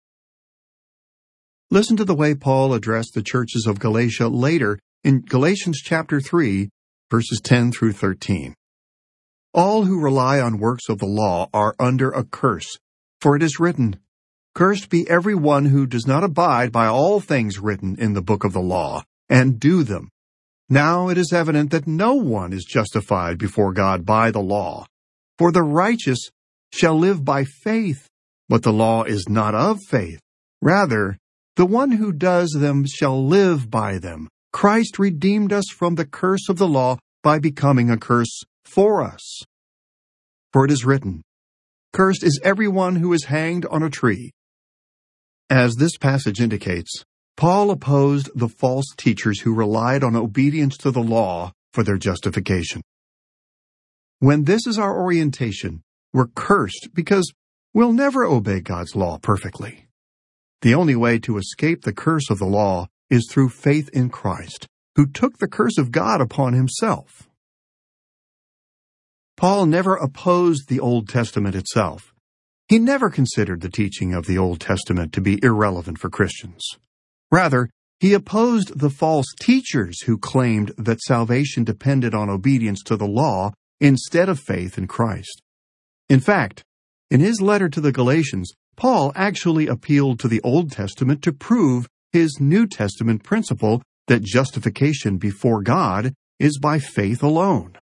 Listen to the way Paul addressed the churches of Galatia later in Galatians chapter 3, verses 10 through 13. "All who rely on works of the law are under a curse, for it is written, 'Cursed be every one who does not abide by all things written in the book of the law, and do them.' Now it is evident that no one is justified before God by the law. For the righteous shall live by faith, but the law is not of faith. Rather, the one who does them shall live by them. Christ redeemed us from the curse of the law by becoming a curse for us. For it is written, 'Cursed is everyone who is hanged on a tree.'" As this passage indicates, Paul opposed the false teachers who relied on obedience to the law for their justification. When this is our orientation, we're cursed because we'll never obey God's law perfectly. The only way to escape the curse of the law is through faith in Christ, who took the curse of God upon himself. Paul never opposed the Old Testament itself. He never considered the teaching of the Old Testament to be irrelevant for Christians. Rather, he opposed the false teachers who claimed that salvation depended on obedience to the law instead of faith in Christ. In fact, in his letter to the Galatians, Paul actually appealed to the Old Testament to prove his New Testament principle that justification before God is by faith alone.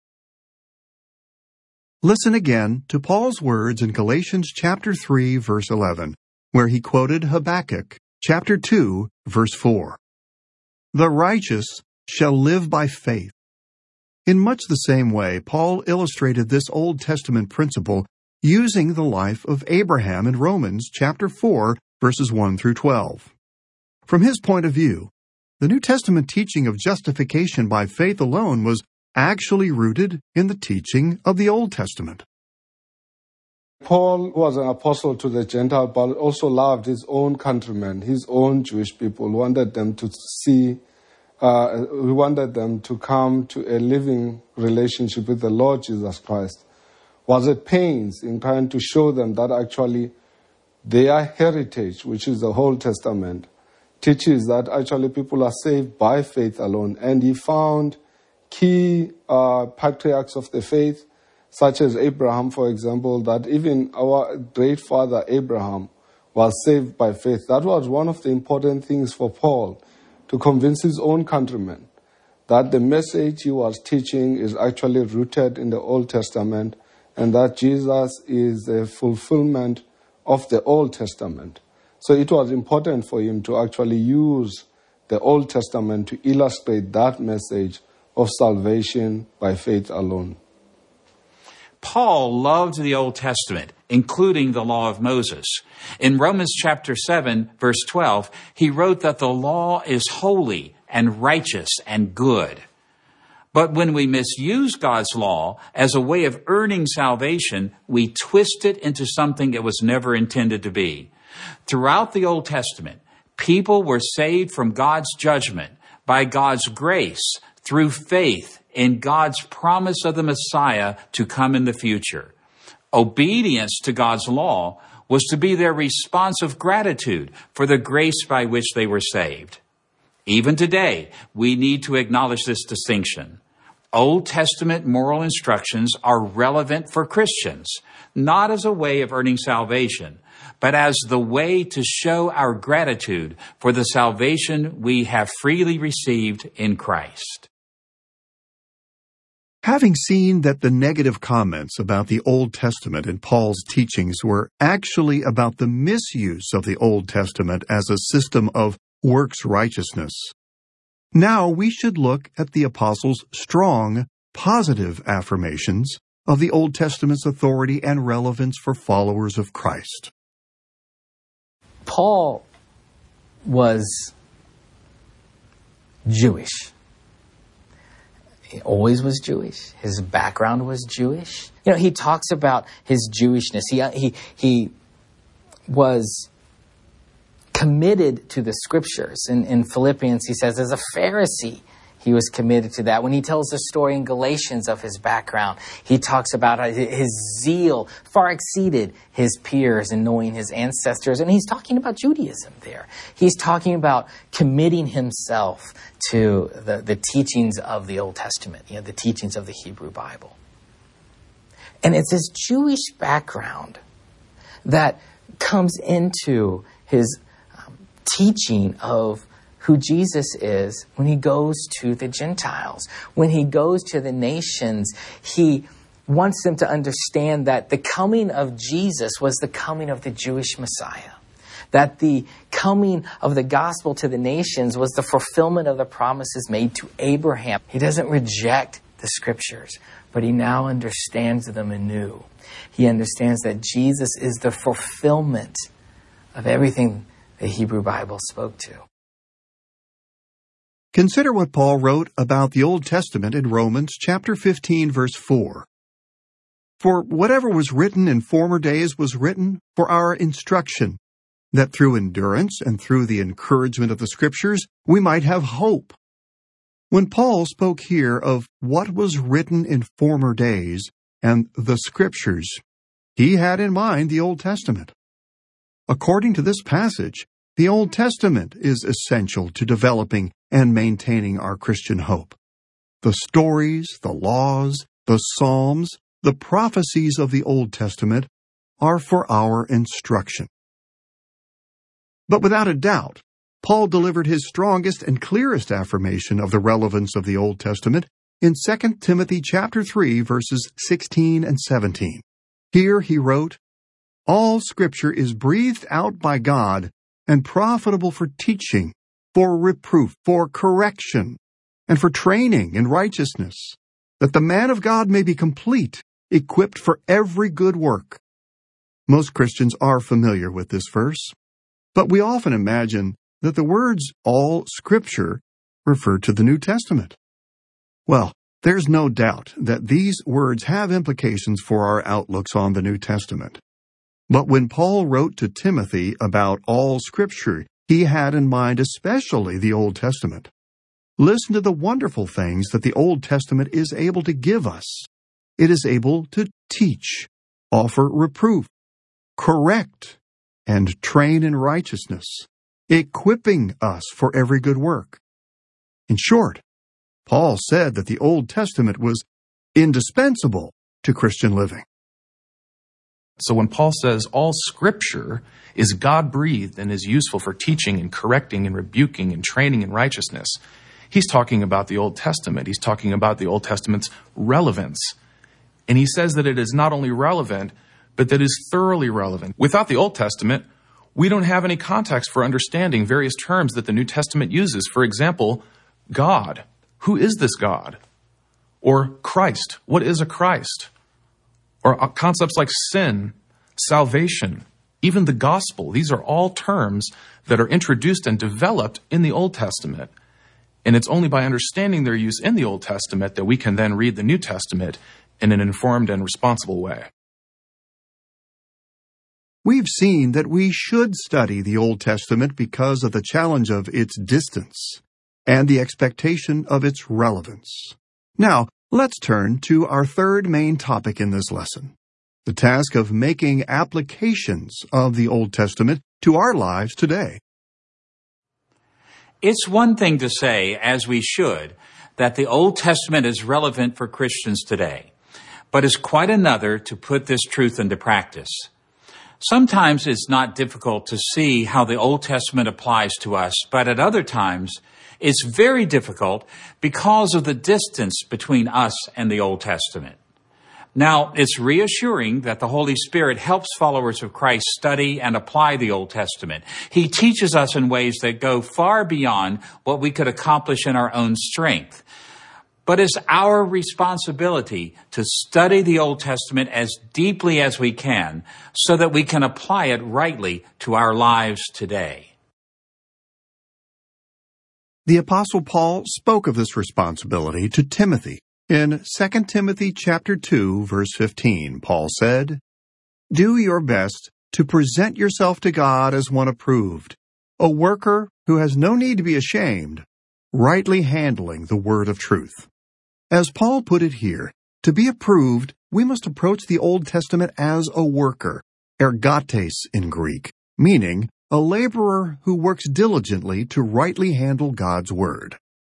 Listen again to Paul's words in Galatians chapter 3, verse 11, where he quoted Habakkuk, chapter 2, verse 4. The righteous shall live by faith. In much the same way, Paul illustrated this Old Testament principle using the life of Abraham in Romans chapter 4, verses 1 through 12. From his point of view, the New Testament teaching of justification by faith alone was actually rooted in the teaching of the Old Testament. Paul was an apostle to the Gentile, but also loved his own countrymen, his own Jewish people. He wanted them to he wanted them to come to a living relationship with the Lord Jesus Christ. Was at pains in trying to show them that actually their heritage, which is the Old Testament, teaches that actually people are saved by faith alone. And he found key patriarchs of the faith, such as Abraham, for example, that even our great father Abraham was saved by faith. That was one of the important things for Paul, to convince his own countrymen that the message he was teaching is actually rooted in the Old Testament, and that Jesus is a fulfillment of the Old Testament. So it was important for him to actually use the Old Testament to illustrate that message of salvation by faith alone. Paul loved the Old Testament, including the law of Moses. In Romans chapter 7, verse 12, he wrote that the law is holy and righteous and good. But when we misuse God's law as a way of earning salvation, we twist it into something it was never intended to be. Throughout the Old Testament, people were saved from God's judgment by God's grace through faith in God's promise of the Messiah to come in the future. Obedience to God's law was to be their response of gratitude for the grace by which they were saved. Even today, we need to acknowledge this distinction. Old Testament moral instructions are relevant for Christians, not as a way of earning salvation, but as the way to show our gratitude for the salvation we have freely received in Christ. Having seen that the negative comments about the Old Testament in Paul's teachings were actually about the misuse of the Old Testament as a system of works righteousness, now we should look at the Apostles' strong, positive affirmations of the Old Testament's authority and relevance for followers of Christ. Paul was Jewish. He always was Jewish. His background was Jewish. You know, he talks about his Jewishness. He was committed to the Scriptures. In Philippians, he says, as a Pharisee, he was committed to that. When he tells the story in Galatians of his background, he talks about how his zeal far exceeded his peers in knowing his ancestors. And he's talking about Judaism there. He's talking about committing himself to the teachings of the Old Testament, the teachings of the Hebrew Bible. And it's his Jewish background that comes into his teaching of who Jesus is when he goes to the Gentiles. When he goes to the nations, he wants them to understand that the coming of Jesus was the coming of the Jewish Messiah. That the coming of the gospel to the nations was the fulfillment of the promises made to Abraham. He doesn't reject the Scriptures, but he now understands them anew. He understands that Jesus is the fulfillment of everything the Hebrew Bible spoke to. Consider what Paul wrote about the Old Testament in Romans chapter 15, verse 4. For whatever was written in former days was written for our instruction, that through endurance and through the encouragement of the Scriptures we might have hope. When Paul spoke here of what was written in former days and the Scriptures, he had in mind the Old Testament. According to this passage, the Old Testament is essential to developing and maintaining our Christian hope. The stories, the laws, the Psalms, the prophecies of the Old Testament are for our instruction. But without a doubt, Paul delivered his strongest and clearest affirmation of the relevance of the Old Testament in 2 Timothy chapter 3, verses 16 and 17. Here he wrote, All Scripture is breathed out by God and profitable for teaching, for reproof, for correction, and for training in righteousness, that the man of God may be complete, equipped for every good work. Most Christians are familiar with this verse, but we often imagine that the words all Scripture refer to the New Testament. Well, there's no doubt that these words have implications for our outlooks on the New Testament. But when Paul wrote to Timothy about all Scripture, he had in mind especially the Old Testament. Listen to the wonderful things that the Old Testament is able to give us. It is able to teach, offer reproof, correct, and train in righteousness, equipping us for every good work. In short, Paul said that the Old Testament was indispensable to Christian living. So when Paul says all Scripture is God-breathed and is useful for teaching and correcting and rebuking and training in righteousness, he's talking about the Old Testament. He's talking about the Old Testament's relevance. And he says that it is not only relevant, but that it is thoroughly relevant. Without the Old Testament, we don't have any context for understanding various terms that the New Testament uses. For example, God. Who is this God? Or Christ. What is a Christ? Or concepts like sin, salvation, even the gospel. These are all terms that are introduced and developed in the Old Testament. And it's only by understanding their use in the Old Testament that we can then read the New Testament in an informed and responsible way. We've seen that we should study the Old Testament because of the challenge of its distance and the expectation of its relevance. Now, let's turn to our third main topic in this lesson, the task of making applications of the Old Testament to our lives today. It's one thing to say, as we should, that the Old Testament is relevant for Christians today, but it's quite another to put this truth into practice. Sometimes it's not difficult to see how the Old Testament applies to us, but at other times, it's very difficult because of the distance between us and the Old Testament. Now, it's reassuring that the Holy Spirit helps followers of Christ study and apply the Old Testament. He teaches us in ways that go far beyond what we could accomplish in our own strength. But it's our responsibility to study the Old Testament as deeply as we can so that we can apply it rightly to our lives today. The Apostle Paul spoke of this responsibility to Timothy. In 2 Timothy chapter 2, verse 15, Paul said, "Do your best to present yourself to God as one approved, a worker who has no need to be ashamed, rightly handling the word of truth." As Paul put it here, to be approved, we must approach the Old Testament as a worker, ergates in Greek, meaning a laborer who works diligently to rightly handle God's Word.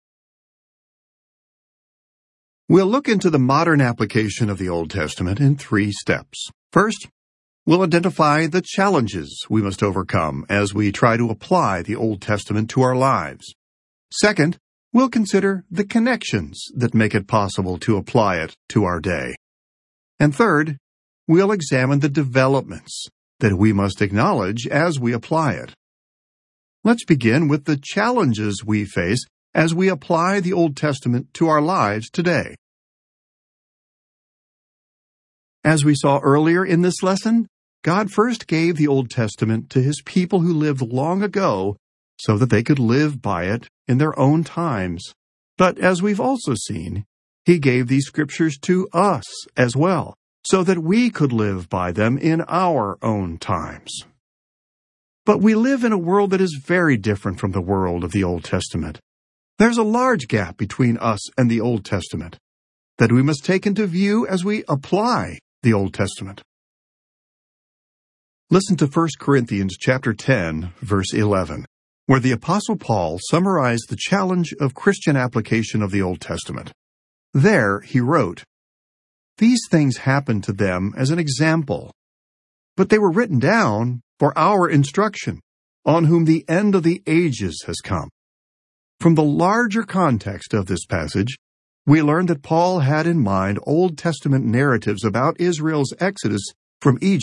We'll look into the modern application of the Old Testament in 3 steps. First, we'll identify the challenges we must overcome as we try to apply the Old Testament to our lives. Second, we'll consider the connections that make it possible to apply it to our day. And third, we'll examine the developments that we must acknowledge as we apply it. Let's begin with the challenges we face as we apply the Old Testament to our lives today. As we saw earlier in this lesson, God first gave the Old Testament to His people who lived long ago so that they could live by it in their own times. But as we've also seen, He gave these scriptures to us as well, so that we could live by them in our own times. But we live in a world that is very different from the world of the Old Testament. There's a large gap between us and the Old Testament that we must take into view as we apply the Old Testament. Listen to 1 Corinthians chapter 10, verse 11, where the Apostle Paul summarized the challenge of Christian application of the Old Testament. There he wrote, "These things happened to them as an example, but they were written down for our instruction, on whom the end of the ages has come." From the larger context of this passage, we learn that Paul had in mind Old Testament narratives about Israel's exodus from Egypt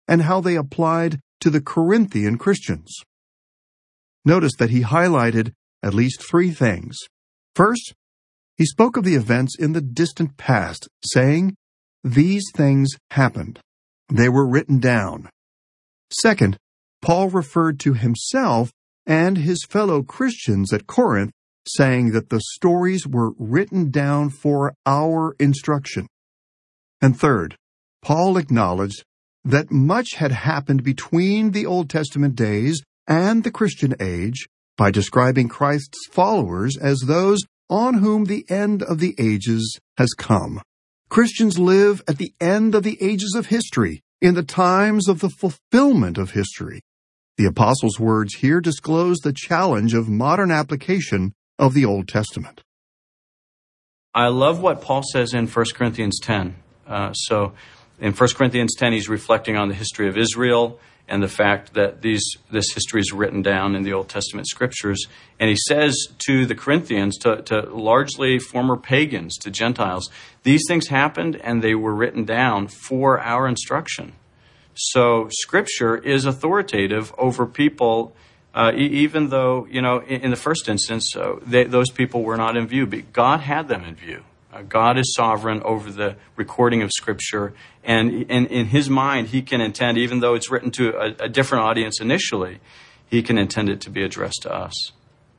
and how they applied to the Corinthian Christians. Notice that he highlighted at least 3 things. First, he spoke of the events in the distant past, saying, "These things happened. They were written down." Second, Paul referred to himself and his fellow Christians at Corinth, saying that the stories were written down for our instruction. And third, Paul acknowledged that much had happened between the Old Testament days and the Christian age by describing Christ's followers as those on whom the end of the ages has come. Christians live at the end of the ages of history, in the times of the fulfillment of history. The Apostles' words here disclose the challenge of modern application of the Old Testament. I love what Paul says in 1 Corinthians 10. So in 1 Corinthians 10, he's reflecting on the history of Israel and the fact that this history is written down in the Old Testament scriptures. And he says to the Corinthians, to largely former pagans, to Gentiles, these things happened and they were written down for our instruction. So Scripture is authoritative over people, even though, in the first instance, those people were not in view, but God had them in view. God is sovereign over the recording of Scripture, and in His mind, He can intend, even though it's written to a different audience initially, He can intend it to be addressed to us.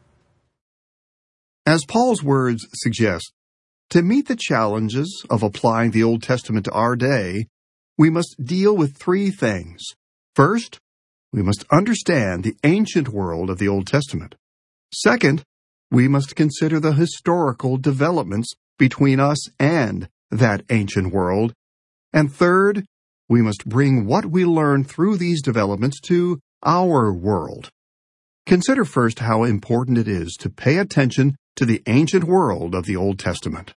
As Paul's words suggest, to meet the challenges of applying the Old Testament to our day, we must deal with 3 things. First, we must understand the ancient world of the Old Testament. Second, we must consider the historical developments between us and that ancient world. And third, we must bring what we learn through these developments to our world. Consider first how important it is to pay attention to the ancient world of the Old Testament.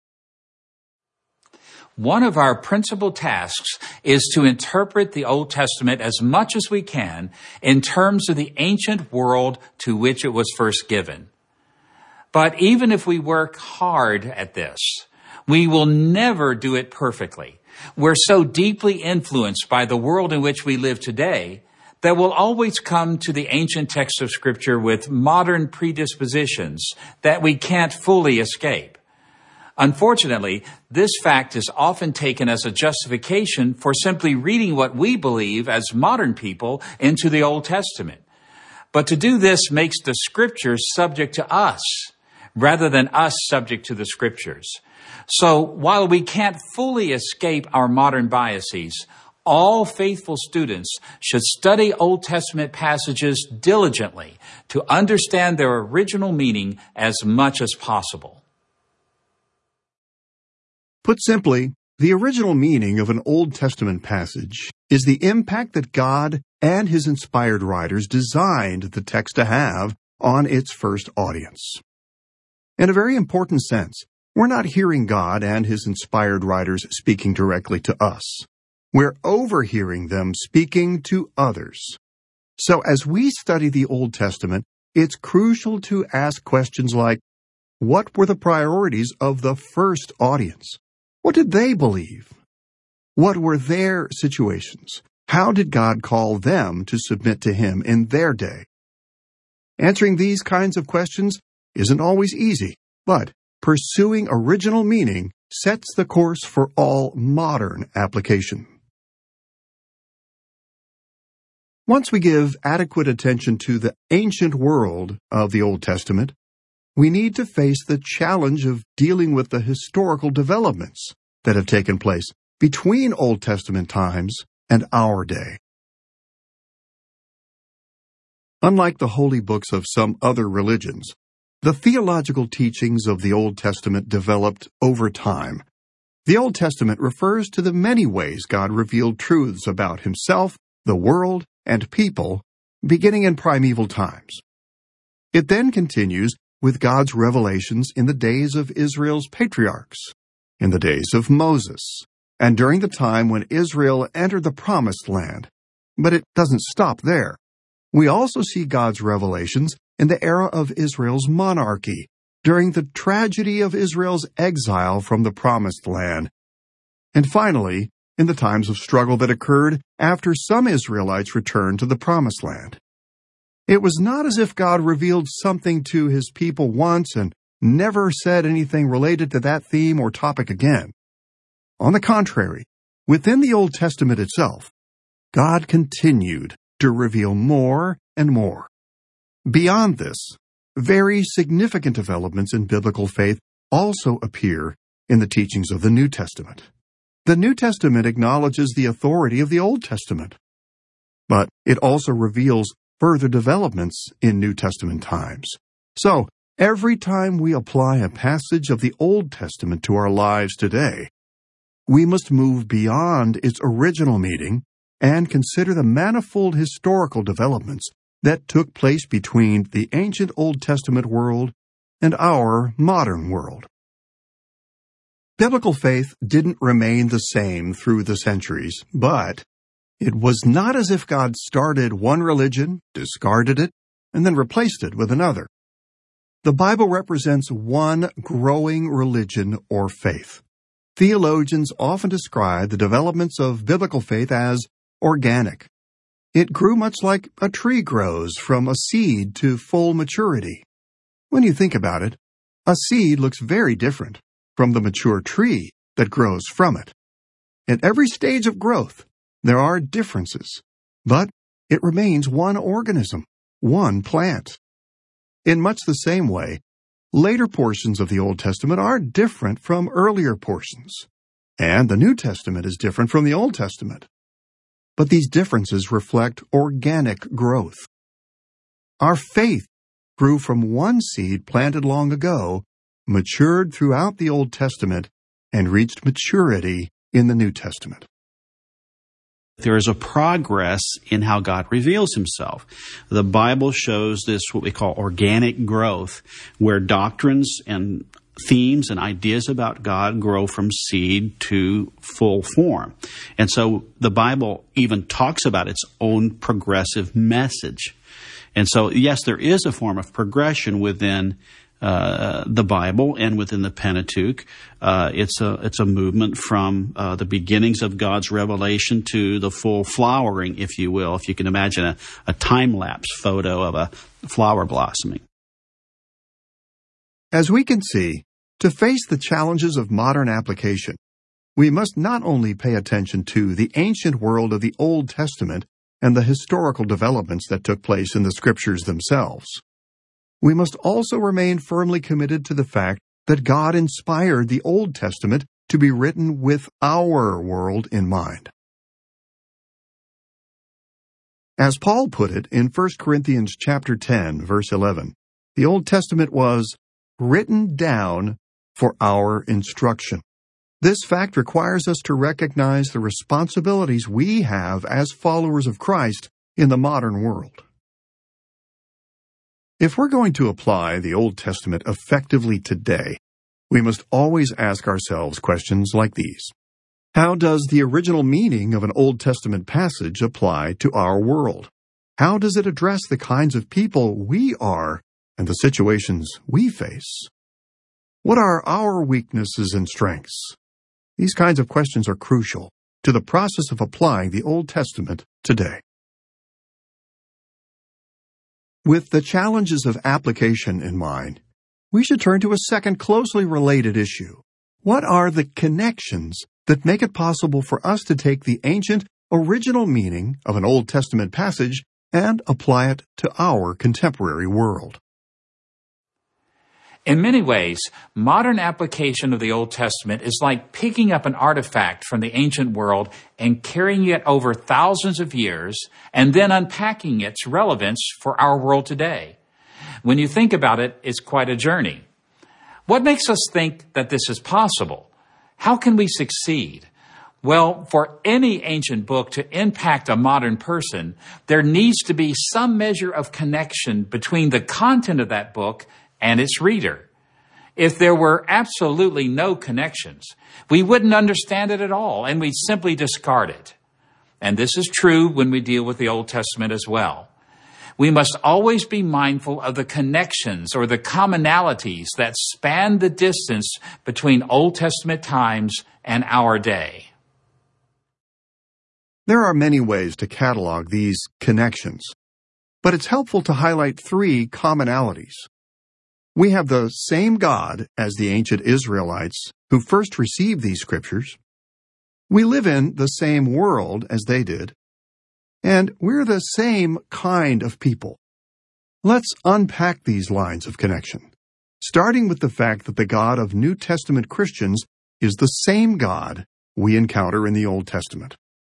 One of our principal tasks is to interpret the Old Testament as much as we can in terms of the ancient world to which it was first given. But even if we work hard at this, we will never do it perfectly. We're so deeply influenced by the world in which we live today that we'll always come to the ancient text of Scripture with modern predispositions that we can't fully escape. Unfortunately, this fact is often taken as a justification for simply reading what we believe as modern people into the Old Testament. But to do this makes the Scriptures subject to us, rather than us subject to the Scriptures. So while we can't fully escape our modern biases, all faithful students should study Old Testament passages diligently to understand their original meaning as much as possible. Put simply, the original meaning of an Old Testament passage is the impact that God and His inspired writers designed the text to have on its first audience. In a very important sense, we're not hearing God and His inspired writers speaking directly to us. We're overhearing them speaking to others. So as we study the Old Testament, it's crucial to ask questions like, what were the priorities of the first audience? What did they believe? What were their situations? How did God call them to submit to Him in their day? Answering these kinds of questions isn't always easy, but pursuing original meaning sets the course for all modern application. Once we give adequate attention to the ancient world of the Old Testament, we need to face the challenge of dealing with the historical developments that have taken place between Old Testament times and our day. Unlike the holy books of some other religions, the theological teachings of the Old Testament developed over time. The Old Testament refers to the many ways God revealed truths about Himself, the world, and people, beginning in primeval times. It then continues with God's revelations in the days of Israel's patriarchs, in the days of Moses, and during the time when Israel entered the Promised Land. But it doesn't stop there. We also see God's revelations in the era of Israel's monarchy, during the tragedy of Israel's exile from the Promised Land. And finally, in the times of struggle that occurred after some Israelites returned to the Promised Land. It was not as if God revealed something to his people once and never said anything related to that theme or topic again. On the contrary, within the Old Testament itself, God continued to reveal more and more. Beyond this, very significant developments in biblical faith also appear in the teachings of the New Testament. The New Testament acknowledges the authority of the Old Testament, but it also reveals further developments in New Testament times. So, every time we apply a passage of the Old Testament to our lives today, we must move beyond its original meaning and consider the manifold historical developments that took place between the ancient Old Testament world and our modern world. Biblical faith didn't remain the same through the centuries, but it was not as if God started one religion, discarded it, and then replaced it with another. The Bible represents one growing religion or faith. Theologians often describe the developments of biblical faith as organic. It grew much like a tree grows from a seed to full maturity. When you think about it, a seed looks very different from the mature tree that grows from it. At every stage of growth, there are differences, but it remains one organism, one plant. In much the same way, later portions of the Old Testament are different from earlier portions, and the New Testament is different from the Old Testament. But these differences reflect organic growth. Our faith grew from one seed planted long ago, matured throughout the Old Testament, and reached maturity in the New Testament. There is a progress in how God reveals himself. The Bible shows this, what we call organic growth, where doctrines and themes and ideas about God grow from seed to full form. And so the Bible even talks about its own progressive message. And so, yes, there is a form of progression within the Bible and within the Pentateuch. It's a movement from the beginnings of God's revelation to the full flowering, if you will, if you can imagine a time-lapse photo of a flower blossoming. As we can see, to face the challenges of modern application, we must not only pay attention to the ancient world of the Old Testament and the historical developments that took place in the Scriptures themselves. We must also remain firmly committed to the fact that God inspired the Old Testament to be written with our world in mind. As Paul put it in 1 Corinthians chapter 10, verse 11, the Old Testament was written down for our instruction. This fact requires us to recognize the responsibilities we have as followers of Christ in the modern world. If we're going to apply the Old Testament effectively today, we must always ask ourselves questions like these. How does the original meaning of an Old Testament passage apply to our world? How does it address the kinds of people we are and the situations we face? What are our weaknesses and strengths? These kinds of questions are crucial to the process of applying the Old Testament today. With the challenges of application in mind, we should turn to a second closely related issue. What are the connections that make it possible for us to take the ancient, original meaning of an Old Testament passage and apply it to our contemporary world? In many ways, modern application of the Old Testament is like picking up an artifact from the ancient world and carrying it over thousands of years and then unpacking its relevance for our world today. When you think about it, it's quite a journey. What makes us think that this is possible? How can we succeed? Well, for any ancient book to impact a modern person, there needs to be some measure of connection between the content of that book and its reader. If there were absolutely no connections, we wouldn't understand it at all, and we'd simply discard it. And this is true when we deal with the Old Testament as well. We must always be mindful of the connections or the commonalities that span the distance between Old Testament times and our day. There are many ways to catalog these connections, but it's helpful to highlight three commonalities. We have the same God as the ancient Israelites who first received these scriptures. We live in the same world as they did. And we're the same kind of people. Let's unpack these lines of connection, starting with the fact that the God of New Testament Christians is the same God we encounter in the Old Testament.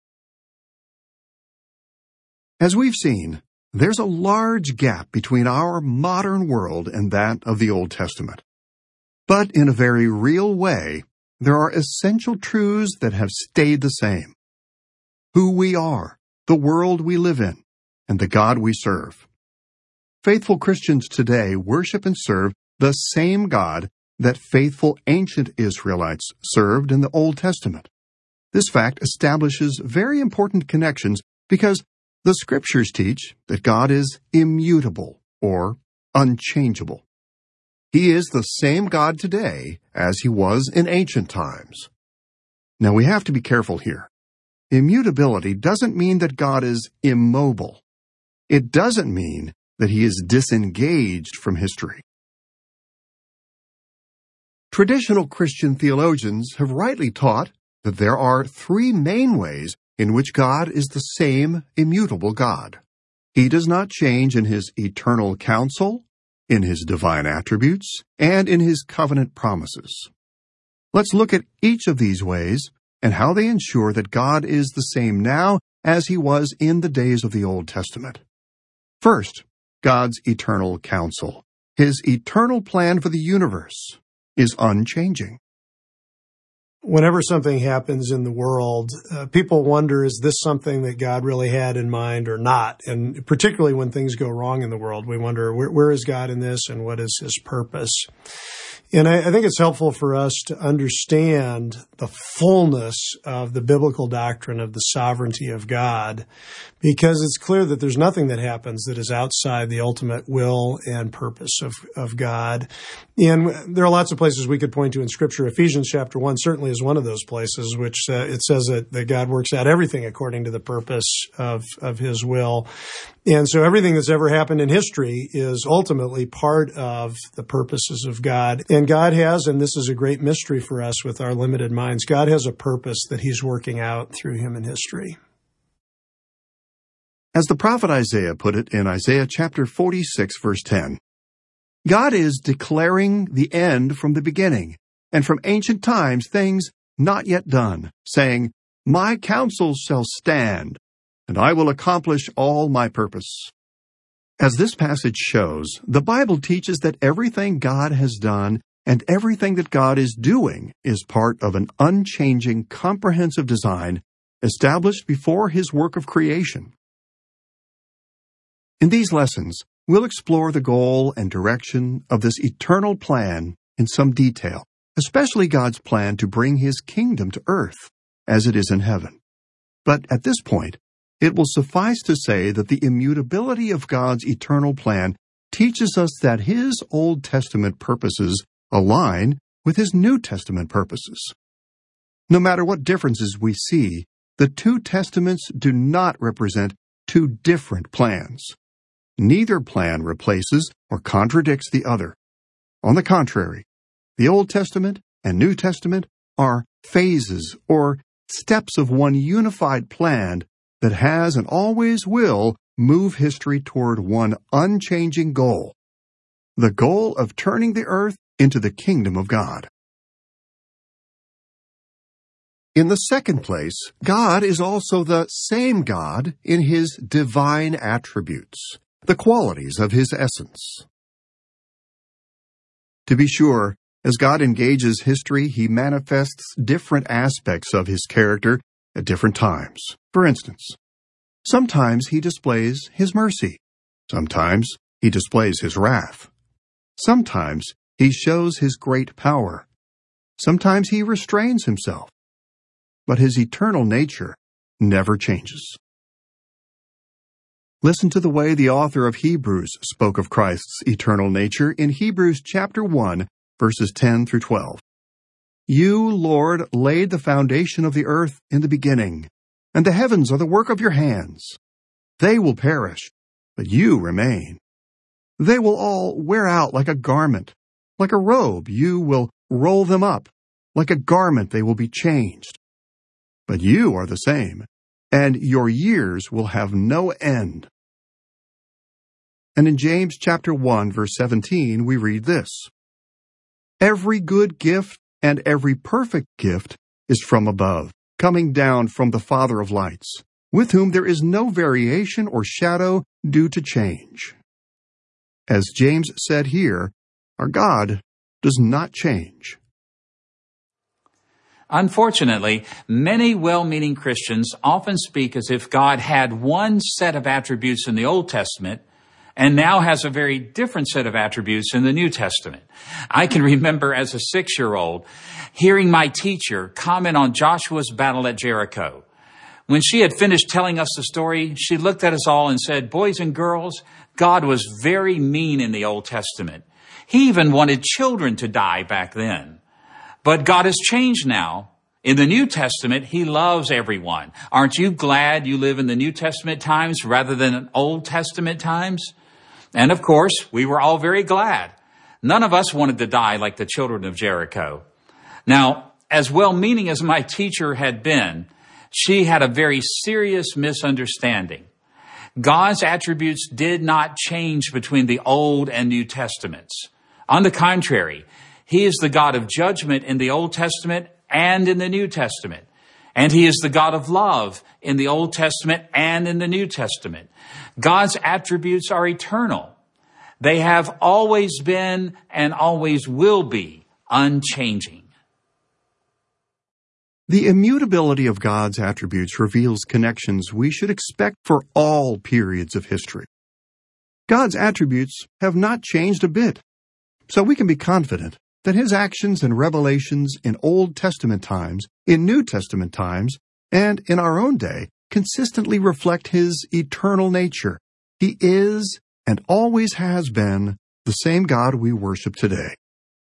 As we've seen, there's a large gap between our modern world and that of the Old Testament. But in a very real way, there are essential truths that have stayed the same. Who we are, the world we live in, and the God we serve. Faithful Christians today worship and serve the same God that faithful ancient Israelites served in the Old Testament. This fact establishes very important connections because the Scriptures teach that God is immutable or unchangeable. He is the same God today as He was in ancient times. Now we have to be careful here. Immutability doesn't mean that God is immobile. It doesn't mean that He is disengaged from history. Traditional Christian theologians have rightly taught that there are three main ways in which God is the same immutable God. He does not change in His eternal counsel, in His divine attributes, and in His covenant promises. Let's look at each of these ways and how they ensure that God is the same now as He was in the days of the Old Testament. First, God's eternal counsel. His eternal plan for the universe is unchanging. Whenever something happens in the world, people wonder, is this something that God really had in mind or not? And particularly when things go wrong in the world, we wonder, where is God in this and what is His purpose? And I think it's helpful for us to understand the fullness of the biblical doctrine of the sovereignty of God, because it's clear that there's nothing that happens that is outside the ultimate will and purpose of God. And there are lots of places we could point to in Scripture. Ephesians chapter 1 certainly is one of those places, which it says that God works out everything according to the purpose of His will. And so everything that's ever happened in history is ultimately part of the purposes of God. And God has, and this is a great mystery for us with our limited minds, God has a purpose that He's working out through human history. As the prophet Isaiah put it in Isaiah chapter 46, verse 10, God is declaring the end from the beginning, and from ancient times things not yet done, saying, "My counsel shall stand, and I will accomplish all my purpose." As this passage shows, the Bible teaches that everything God has done and everything that God is doing is part of an unchanging, comprehensive design established before His work of creation. In these lessons, we'll explore the goal and direction of this eternal plan in some detail, especially God's plan to bring His kingdom to earth, as it is in heaven. But at this point, it will suffice to say that the immutability of God's eternal plan teaches us that His Old Testament purposes align with His New Testament purposes. No matter what differences we see, the two testaments do not represent two different plans. Neither plan replaces or contradicts the other. On the contrary, the Old Testament and New Testament are phases or steps of one unified plan that has and always will move history toward one unchanging goal, the goal of turning the earth into the kingdom of God. In the second place, God is also the same God in His divine attributes, the qualities of His essence. To be sure, as God engages history, He manifests different aspects of His character at different times. For instance, sometimes He displays His mercy. Sometimes He displays His wrath. Sometimes He shows His great power. Sometimes He restrains Himself. But His eternal nature never changes. Listen to the way the author of Hebrews spoke of Christ's eternal nature in Hebrews chapter 1, verses 10 through 12. "You, Lord, laid the foundation of the earth in the beginning, and the heavens are the work of your hands. They will perish, but you remain. They will all wear out like a garment. Like a robe, you will roll them up. Like a garment, they will be changed. But you are the same, and your years will have no end. And in James chapter 1, verse 17, we read this: Every good gift and every perfect gift is from above, coming down from the Father of lights, with whom there is no variation or shadow due to change. As James said here, our God does not change. Unfortunately, many well-meaning Christians often speak as if God had one set of attributes in the Old Testament and now has a very different set of attributes in the New Testament. I can remember as a 6-year-old hearing my teacher comment on Joshua's battle at Jericho. When she had finished telling us the story, she looked at us all and said, "Boys and girls, God was very mean in the Old Testament. He even wanted children to die back then. But God has changed now. In the New Testament, He loves everyone. Aren't you glad you live in the New Testament times rather than Old Testament times?" And of course, we were all very glad. None of us wanted to die like the children of Jericho. Now, as well-meaning as my teacher had been, she had a very serious misunderstanding. God's attributes did not change between the Old and New Testaments. On the contrary, He is the God of judgment in the Old Testament and in the New Testament. And He is the God of love in the Old Testament and in the New Testament. God's attributes are eternal. They have always been and always will be unchanging. The immutability of God's attributes reveals connections we should expect for all periods of history. God's attributes have not changed a bit, so we can be confident that His actions and revelations in Old Testament times, in New Testament times, and in our own day consistently reflect His eternal nature. He is and always has been the same God we worship today.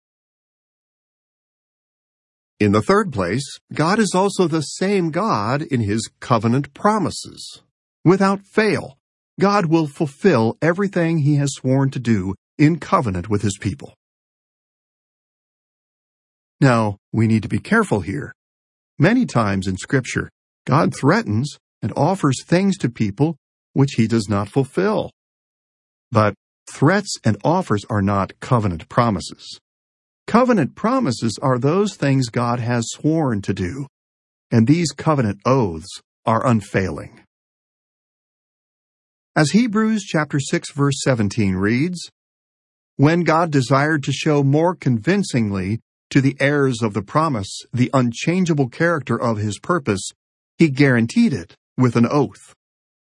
In the third place, God is also the same God in His covenant promises. Without fail, God will fulfill everything He has sworn to do in covenant with His people. Now, we need to be careful here. Many times in Scripture, God threatens and offers things to people which He does not fulfill. But threats and offers are not covenant promises. Covenant promises are those things God has sworn to do, and these covenant oaths are unfailing. As Hebrews chapter 6 verse 17 reads, "When God desired to show more convincingly to the heirs of the promise the unchangeable character of His purpose, He guaranteed it with an oath."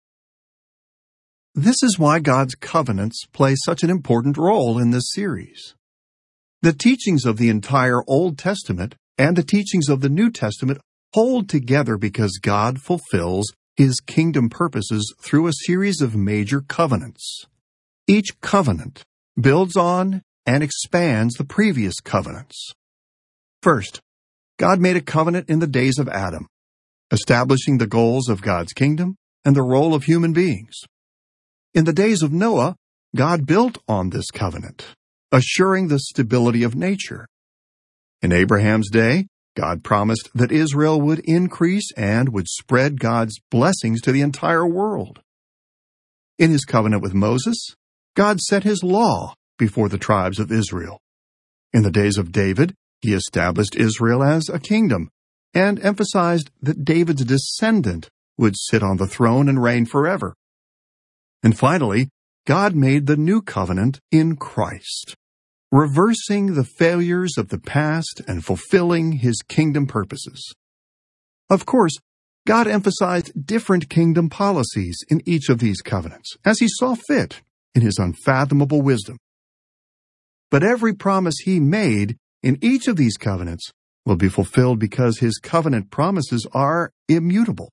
This is why God's covenants play such an important role in this series. The teachings of the entire Old Testament and the teachings of the New Testament hold together because God fulfills His kingdom purposes through a series of major covenants. Each covenant builds on and expands the previous covenants. First, God made a covenant in the days of Adam, establishing the goals of God's kingdom and the role of human beings. In the days of Noah, God built on this covenant, assuring the stability of nature. In Abraham's day, God promised that Israel would increase and would spread God's blessings to the entire world. In His covenant with Moses, God set His law before the tribes of Israel. In the days of David, He established Israel as a kingdom and emphasized that David's descendant would sit on the throne and reign forever. And finally, God made the new covenant in Christ, reversing the failures of the past and fulfilling His kingdom purposes. Of course, God emphasized different kingdom policies in each of these covenants, as He saw fit in His unfathomable wisdom. But every promise He made in each of these covenants will be fulfilled because His covenant promises are immutable.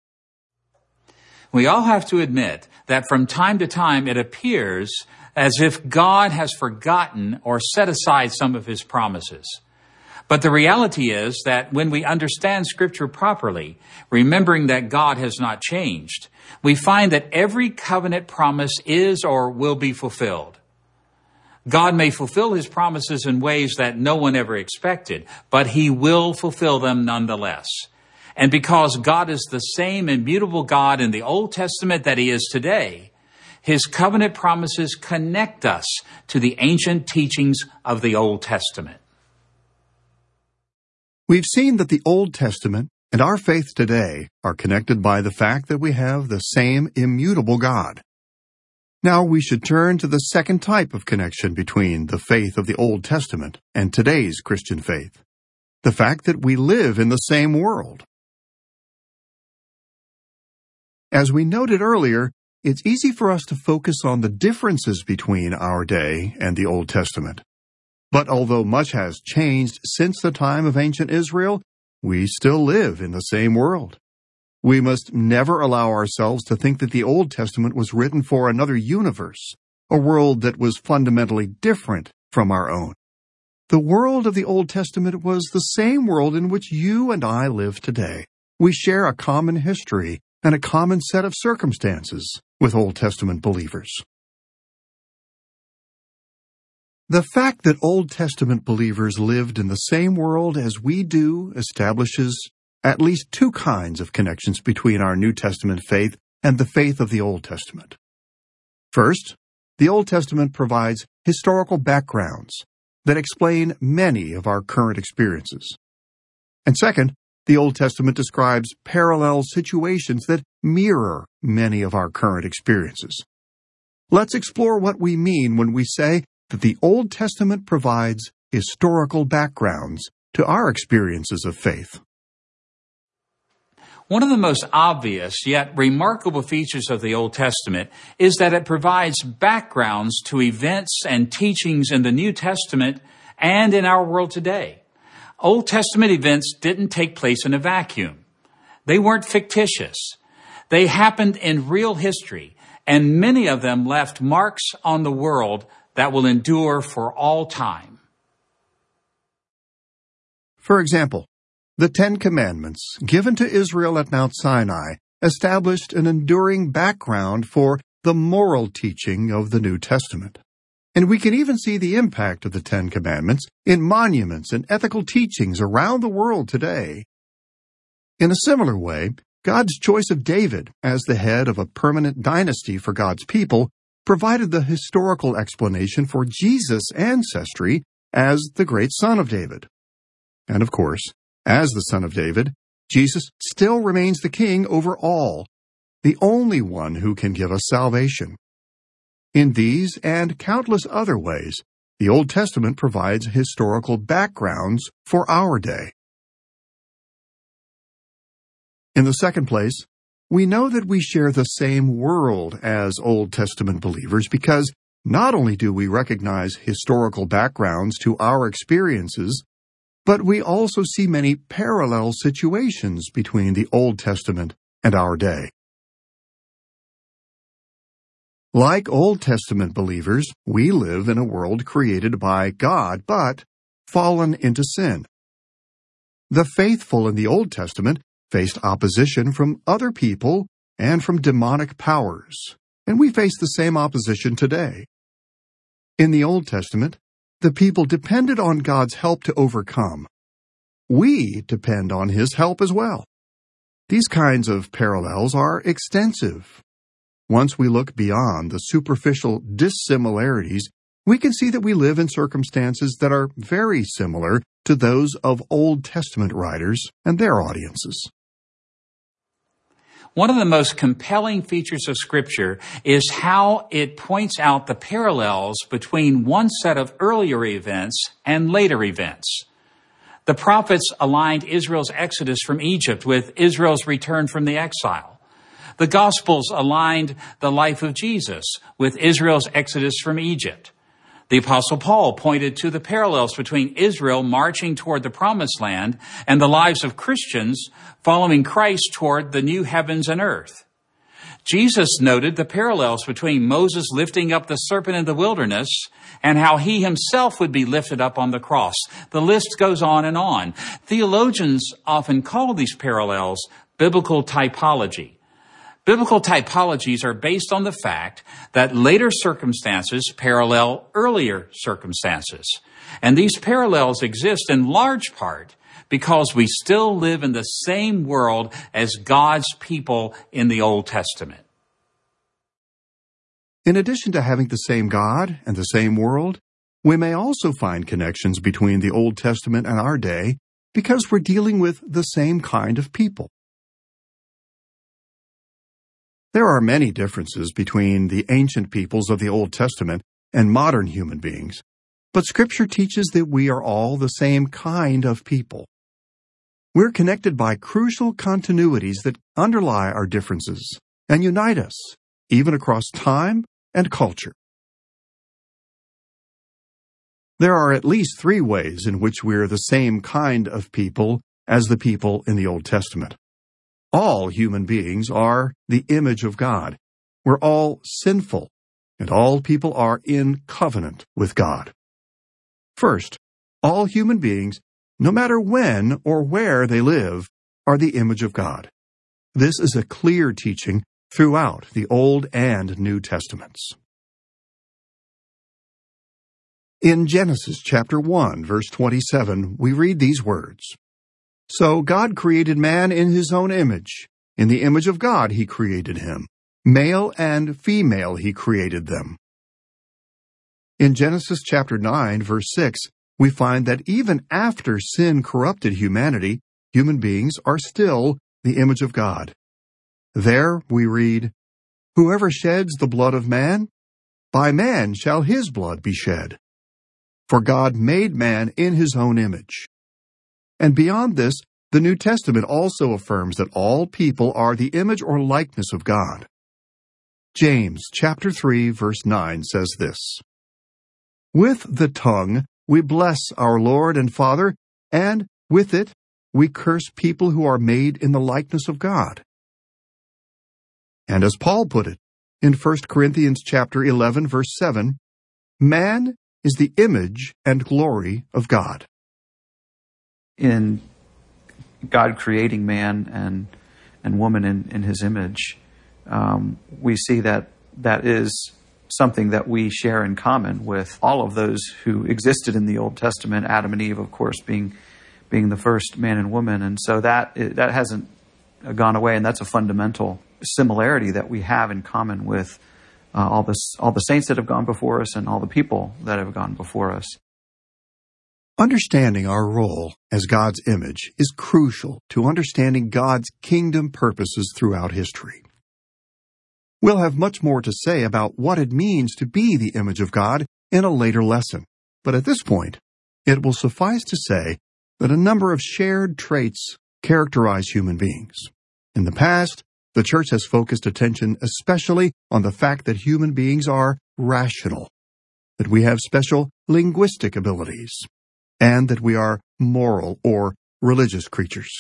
We all have to admit that from time to time it appears as if God has forgotten or set aside some of His promises. But the reality is that when we understand Scripture properly, remembering that God has not changed, we find that every covenant promise is or will be fulfilled. God may fulfill his promises in ways that no one ever expected, but he will fulfill them nonetheless. And because God is the same immutable God in the Old Testament that he is today, his covenant promises connect us to the ancient teachings of the Old Testament. We've seen that the Old Testament and our faith today are connected by the fact that we have the same immutable God. Now we should turn to the second type of connection between the faith of the Old Testament and today's Christian faith, the fact that we live in the same world. As we noted earlier, it's easy for us to focus on the differences between our day and the Old Testament. But although much has changed since the time of ancient Israel, we still live in the same world. We must never allow ourselves to think that the Old Testament was written for another universe, a world that was fundamentally different from our own. The world of the Old Testament was the same world in which you and I live today. We share a common history and a common set of circumstances with Old Testament believers. The fact that Old Testament believers lived in the same world as we do establishes at least two kinds of connections between our New Testament faith and the faith of the Old Testament. First, the Old Testament provides historical backgrounds that explain many of our current experiences. And second, the Old Testament describes parallel situations that mirror many of our current experiences. Let's explore what we mean when we say that the Old Testament provides historical backgrounds to our experiences of faith. One of the most obvious yet remarkable features of the Old Testament is that it provides backgrounds to events and teachings in the New Testament and in our world today. Old Testament events didn't take place in a vacuum. They weren't fictitious. They happened in real history, and many of them left marks on the world that will endure for all time. For example, the Ten Commandments given to Israel at Mount Sinai established an enduring background for the moral teaching of the New Testament. And we can even see the impact of the Ten Commandments in monuments and ethical teachings around the world today. In a similar way, God's choice of David as the head of a permanent dynasty for God's people provided the historical explanation for Jesus' ancestry as the great son of David. And of course, as the son of David, Jesus still remains the king over all, the only one who can give us salvation. In these and countless other ways, the Old Testament provides historical backgrounds for our day. In the second place, we know that we share the same world as Old Testament believers because not only do we recognize historical backgrounds to our experiences, but we also see many parallel situations between the Old Testament and our day. Like Old Testament believers, we live in a world created by God, but fallen into sin. The faithful in the Old Testament faced opposition from other people and from demonic powers, and we face the same opposition today. In the Old Testament, the people depended on God's help to overcome. We depend on His help as well. These kinds of parallels are extensive. Once we look beyond the superficial dissimilarities, we can see that we live in circumstances that are very similar to those of Old Testament writers and their audiences. One of the most compelling features of Scripture is how it points out the parallels between one set of earlier events and later events. The prophets aligned Israel's exodus from Egypt with Israel's return from the exile. The Gospels aligned the life of Jesus with Israel's exodus from Egypt. The Apostle Paul pointed to the parallels between Israel marching toward the Promised Land and the lives of Christians following Christ toward the new heavens and earth. Jesus noted the parallels between Moses lifting up the serpent in the wilderness and how he himself would be lifted up on the cross. The list goes on and on. Theologians often call these parallels biblical typology. Biblical typologies are based on the fact that later circumstances parallel earlier circumstances. And these parallels exist in large part because we still live in the same world as God's people in the Old Testament. In addition to having the same God and the same world, we may also find connections between the Old Testament and our day because we're dealing with the same kind of people. There are many differences between the ancient peoples of the Old Testament and modern human beings, but Scripture teaches that we are all the same kind of people. We're connected by crucial continuities that underlie our differences and unite us, even across time and culture. There are at least 3 ways in which we're the same kind of people as the people in the Old Testament. All human beings are the image of God. We're all sinful, and all people are in covenant with God. First, all human beings, no matter when or where they live, are the image of God. This is a clear teaching throughout the Old and New Testaments. In Genesis chapter 1, verse 27, we read these words, "So God created man in his own image. In the image of God he created him. Male and female he created them." In Genesis chapter 9, verse 6, we find that even after sin corrupted humanity, human beings are still the image of God. There we read, "Whoever sheds the blood of man, by man shall his blood be shed. For God made man in his own image." And beyond this, the New Testament also affirms that all people are the image or likeness of God. James chapter 3, verse 9 says this, "With the tongue we bless our Lord and Father, and with it we curse people who are made in the likeness of God." And as Paul put it in 1 Corinthians chapter 11, verse 7, "Man is the image and glory of God." In God creating man and woman in his image, we see that is something that we share in common with all of those who existed in the Old Testament, Adam and Eve, of course, being the first man and woman. And so that hasn't gone away, and that's a fundamental similarity that we have in common with all the saints that have gone before us and all the people that have gone before us. Understanding our role as God's image is crucial to understanding God's kingdom purposes throughout history. We'll have much more to say about what it means to be the image of God in a later lesson, but at this point, it will suffice to say that a number of shared traits characterize human beings. In the past, the Church has focused attention especially on the fact that human beings are rational, that we have special linguistic abilities, and that we are moral or religious creatures.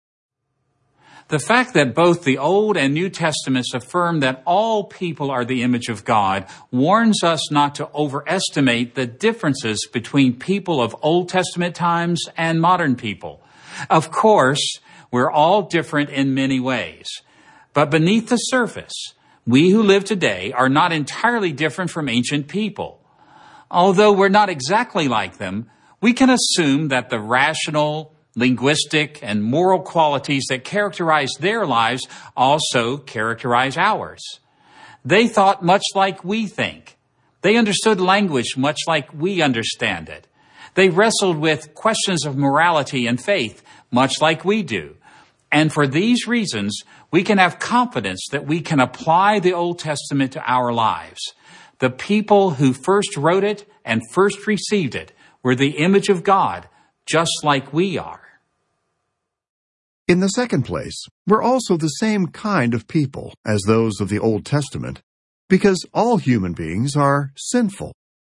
The fact that both the Old and New Testaments affirm that all people are the image of God warns us not to overestimate the differences between people of Old Testament times and modern people. Of course, we're all different in many ways. But beneath the surface, we who live today are not entirely different from ancient people. Although we're not exactly like them, we can assume that the rational, linguistic, and moral qualities that characterize their lives also characterize ours. They thought much like we think. They understood language much like we understand it. They wrestled with questions of morality and faith much like we do. And for these reasons, we can have confidence that we can apply the Old Testament to our lives. The people who first wrote it and first received it were the image of God, just like we are. In the second place, we're also the same kind of people as those of the Old Testament, because all human beings are sinful.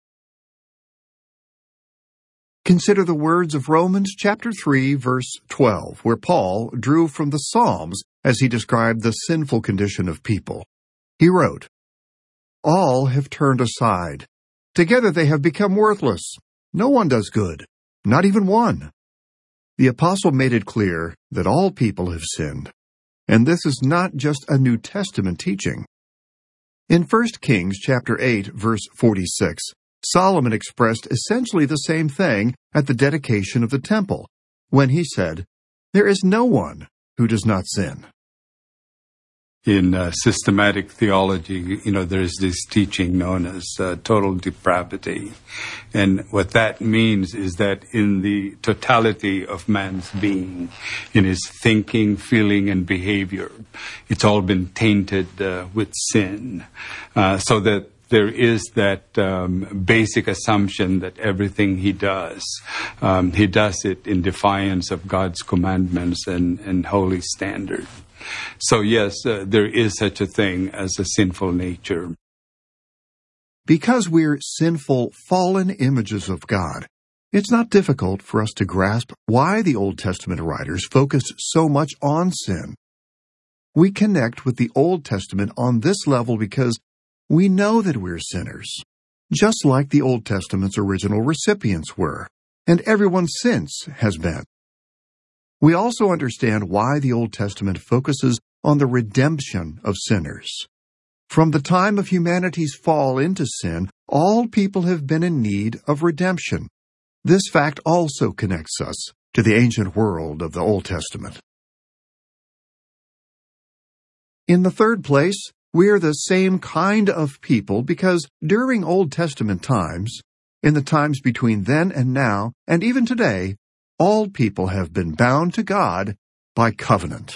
Consider the words of Romans chapter 3, verse 12, where Paul drew from the Psalms as he described the sinful condition of people. He wrote, "All have turned aside. Together they have become worthless. No one does good, not even one." The apostle made it clear that all people have sinned. And this is not just a New Testament teaching. In 1 Kings chapter 8, verse 46, Solomon expressed essentially the same thing at the dedication of the temple, when he said, "There is no one who does not sin." In systematic theology, there's this teaching known as total depravity. And what that means is that in the totality of man's being, in his thinking, feeling, and behavior, it's all been tainted with sin. So that there is that basic assumption that everything he does it in defiance of God's commandments and holy standard. So yes, there is such a thing as a sinful nature. Because we're sinful, fallen images of God, it's not difficult for us to grasp why the Old Testament writers focused so much on sin. We connect with the Old Testament on this level because we know that we're sinners, just like the Old Testament's original recipients were, and everyone since has been. We also understand why the Old Testament focuses on the redemption of sinners. From the time of humanity's fall into sin, all people have been in need of redemption. This fact also connects us to the ancient world of the Old Testament. In the third place, we're the same kind of people because during Old Testament times, in the times between then and now, and even today, all people have been bound to God by covenant.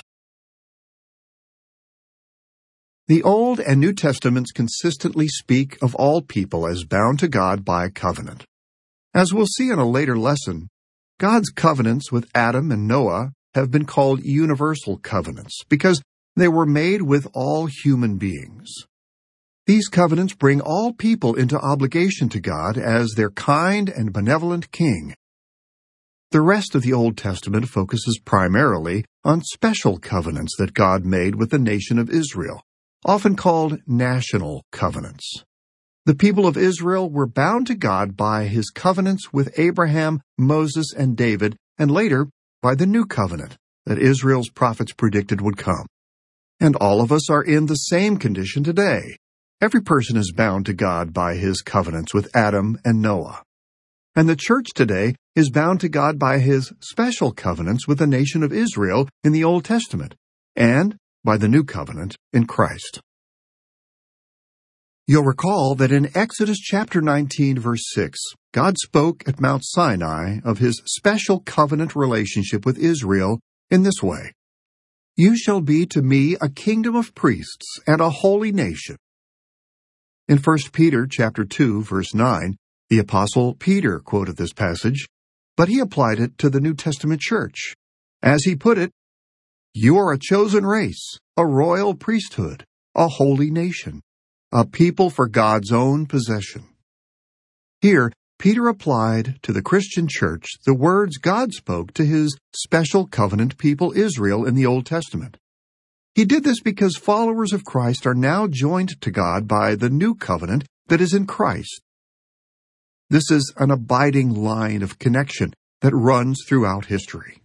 The Old and New Testaments consistently speak of all people as bound to God by covenant. As we'll see in a later lesson, God's covenants with Adam and Noah have been called universal covenants because they were made with all human beings. These covenants bring all people into obligation to God as their kind and benevolent king. The rest of the Old Testament focuses primarily on special covenants that God made with the nation of Israel, often called national covenants. The people of Israel were bound to God by His covenants with Abraham, Moses, and David, and later by the new covenant that Israel's prophets predicted would come. And all of us are in the same condition today. Every person is bound to God by His covenants with Adam and Noah. And the church today is bound to God by His special covenants with the nation of Israel in the Old Testament, and by the New Covenant in Christ. You'll recall that in Exodus chapter 19, verse 6, God spoke at Mount Sinai of His special covenant relationship with Israel in this way: "You shall be to me a kingdom of priests and a holy nation." In 1 Peter chapter 2, verse 9, the Apostle Peter quoted this passage, but he applied it to the New Testament church. As he put it, "You are a chosen race, a royal priesthood, a holy nation, a people for God's own possession." Here, Peter applied to the Christian church the words God spoke to His special covenant people Israel in the Old Testament. He did this because followers of Christ are now joined to God by the new covenant that is in Christ. This is an abiding line of connection that runs throughout history.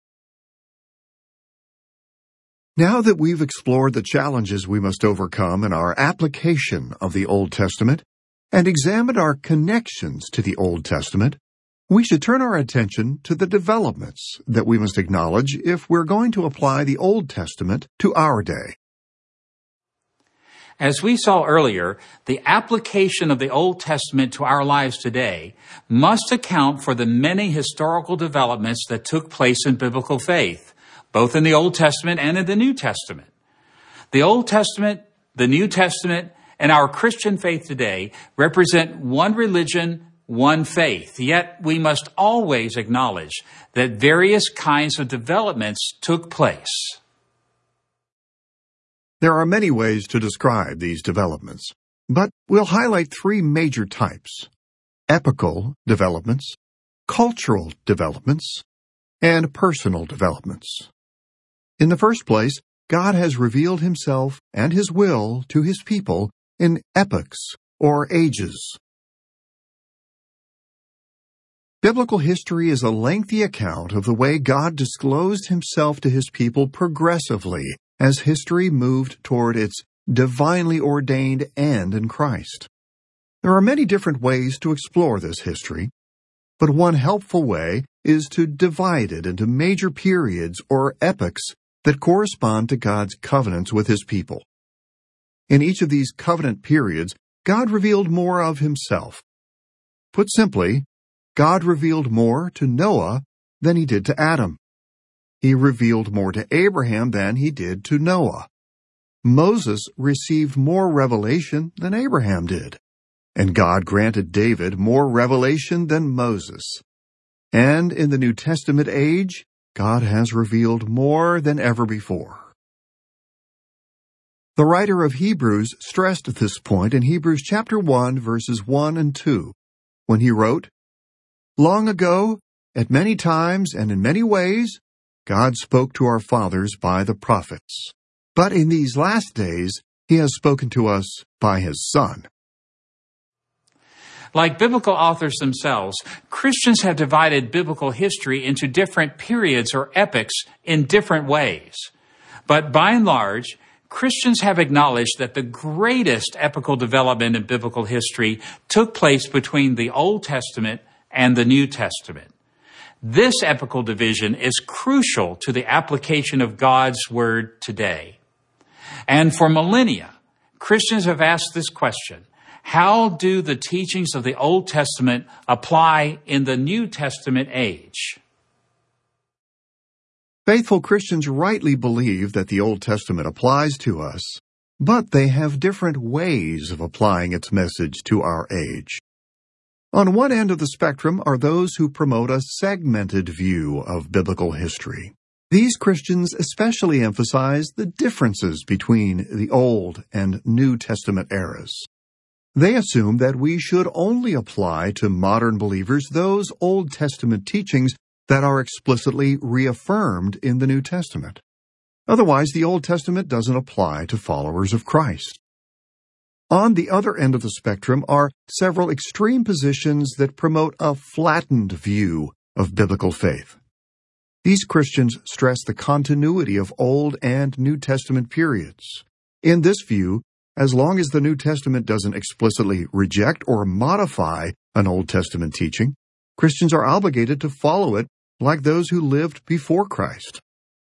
Now that we've explored the challenges we must overcome in our application of the Old Testament and examined our connections to the Old Testament, we should turn our attention to the developments that we must acknowledge if we're going to apply the Old Testament to our day. As we saw earlier, the application of the Old Testament to our lives today must account for the many historical developments that took place in biblical faith, both in the Old Testament and in the New Testament. The Old Testament, the New Testament, and our Christian faith today represent one religion, one faith. Yet we must always acknowledge that various kinds of developments took place. There are many ways to describe these developments, but we'll highlight three major types: epochal developments, cultural developments, and personal developments. In the first place, God has revealed himself and his will to his people in epochs or ages. Biblical history is a lengthy account of the way God disclosed himself to his people progressively as history moved toward its divinely ordained end in Christ. There are many different ways to explore this history, but one helpful way is to divide it into major periods or epochs that correspond to God's covenants with his people. In each of these covenant periods, God revealed more of himself. Put simply, God revealed more to Noah than he did to Adam. He revealed more to Abraham than he did to Noah. Moses received more revelation than Abraham did. And God granted David more revelation than Moses. And in the New Testament age, God has revealed more than ever before. The writer of Hebrews stressed this point in Hebrews chapter 1, verses 1 and 2, when he wrote, "Long ago, at many times and in many ways, God spoke to our fathers by the prophets. But in these last days, he has spoken to us by his Son." Like biblical authors themselves, Christians have divided biblical history into different periods or epochs in different ways. But by and large, Christians have acknowledged that the greatest epochal development in biblical history took place between the Old Testament and the New Testament. This epochal division is crucial to the application of God's Word today. And for millennia, Christians have asked this question: how do the teachings of the Old Testament apply in the New Testament age? Faithful Christians rightly believe that the Old Testament applies to us, but they have different ways of applying its message to our age. On one end of the spectrum are those who promote a segmented view of biblical history. These Christians especially emphasize the differences between the Old and New Testament eras. They assume that we should only apply to modern believers those Old Testament teachings that are explicitly reaffirmed in the New Testament. Otherwise, the Old Testament doesn't apply to followers of Christ. On the other end of the spectrum are several extreme positions that promote a flattened view of biblical faith. These Christians stress the continuity of Old and New Testament periods. In this view, as long as the New Testament doesn't explicitly reject or modify an Old Testament teaching, Christians are obligated to follow it like those who lived before Christ.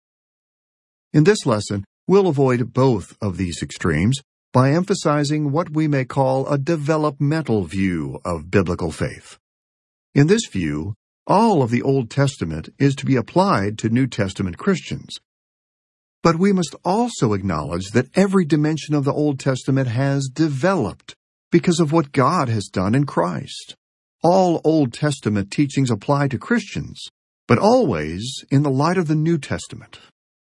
In this lesson, we'll avoid both of these extremes by emphasizing what we may call a developmental view of biblical faith. In this view, all of the Old Testament is to be applied to New Testament Christians. But we must also acknowledge that every dimension of the Old Testament has developed because of what God has done in Christ. All Old Testament teachings apply to Christians, but always in the light of the New Testament.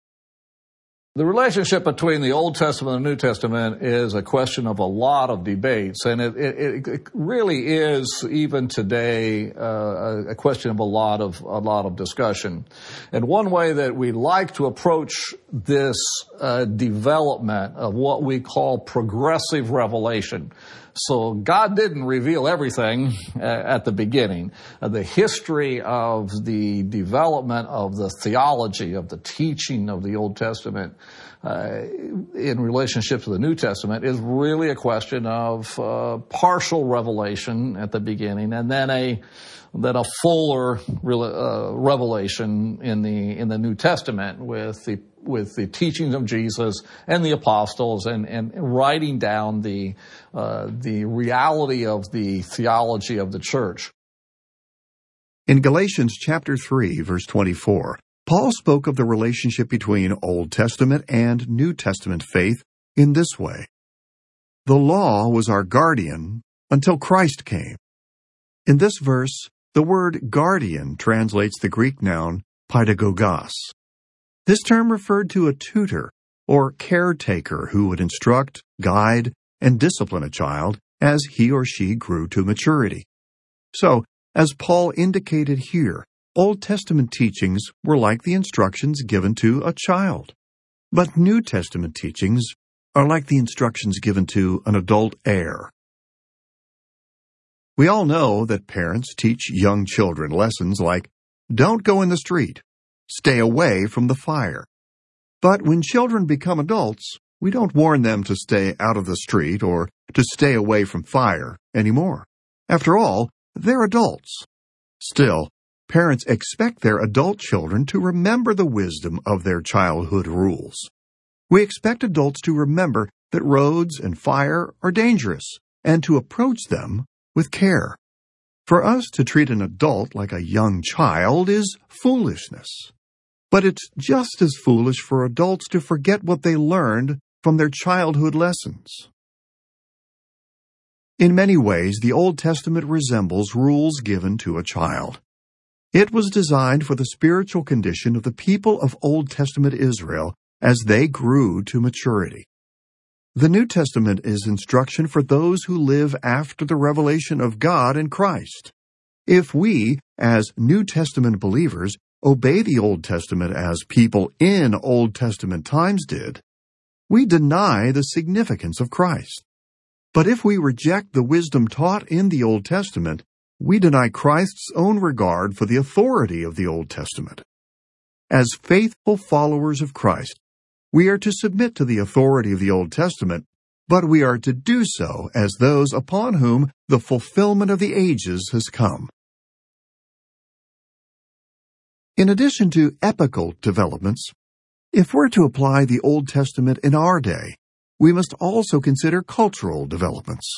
The relationship between the Old Testament and the New Testament is a question of a lot of debates, and it really is, even today, a question of a lot of discussion. And one way that we like to approach this development of what we call progressive revelation. So God didn't reveal everything at the beginning. The history of the development of the theology, of the teaching of the Old Testament in relationship to the New Testament is really a question of partial revelation at the beginning, and then a fuller revelation in the New Testament with the teachings of Jesus and the apostles, and writing down the reality of the theology of the church. In Galatians chapter 3, verse 24, Paul spoke of the relationship between Old Testament and New Testament faith in this way: "The law was our guardian until Christ came." In this verse, the word guardian translates the Greek noun paidagogos. This term referred to a tutor or caretaker who would instruct, guide, and discipline a child as he or she grew to maturity. So, as Paul indicated here, Old Testament teachings were like the instructions given to a child. But New Testament teachings are like the instructions given to an adult heir. We all know that parents teach young children lessons like, don't go in the street, stay away from the fire. But when children become adults, we don't warn them to stay out of the street or to stay away from fire anymore. After all, they're adults. Still, parents expect their adult children to remember the wisdom of their childhood rules. We expect adults to remember that roads and fire are dangerous and to approach them with care. For us to treat an adult like a young child is foolishness. But it's just as foolish for adults to forget what they learned from their childhood lessons. In many ways, the Old Testament resembles rules given to a child. It was designed for the spiritual condition of the people of Old Testament Israel as they grew to maturity. The New Testament is instruction for those who live after the revelation of God in Christ. If we, as New Testament believers, obey the Old Testament as people in Old Testament times did, we deny the significance of Christ. But if we reject the wisdom taught in the Old Testament, we deny Christ's own regard for the authority of the Old Testament. As faithful followers of Christ, we are to submit to the authority of the Old Testament, but we are to do so as those upon whom the fulfillment of the ages has come. In addition to epochal developments, if we're to apply the Old Testament in our day, we must also consider cultural developments.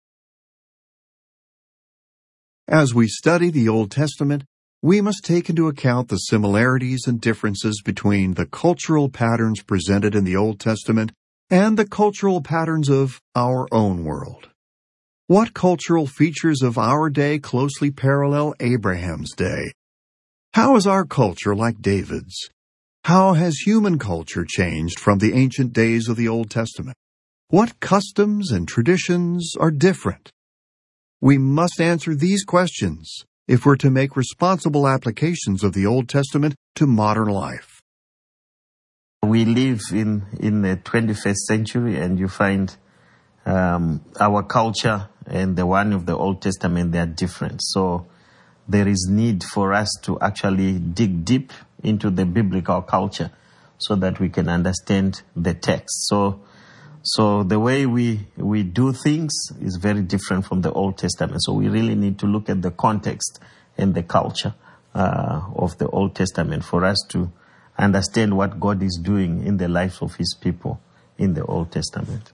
As we study the Old Testament, we must take into account the similarities and differences between the cultural patterns presented in the Old Testament and the cultural patterns of our own world. What cultural features of our day closely parallel Abraham's day? How is our culture like David's? How has human culture changed from the ancient days of the Old Testament? What customs and traditions are different? We must answer these questions if we're to make responsible applications of the Old Testament to modern life. We live in the 21st century, and you find our culture and the one of the Old Testament, they are different. So there is need for us to actually dig deep into the biblical culture so that we can understand the text. So the way we do things is very different from the Old Testament. So we really need to look at the context and the culture of the Old Testament for us to understand what God is doing in the lives of His people in the Old Testament.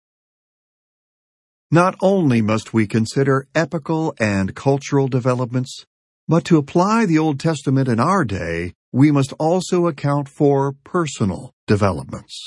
Not only must we consider epochal and cultural developments, but to apply the Old Testament in our day, we must also account for personal developments.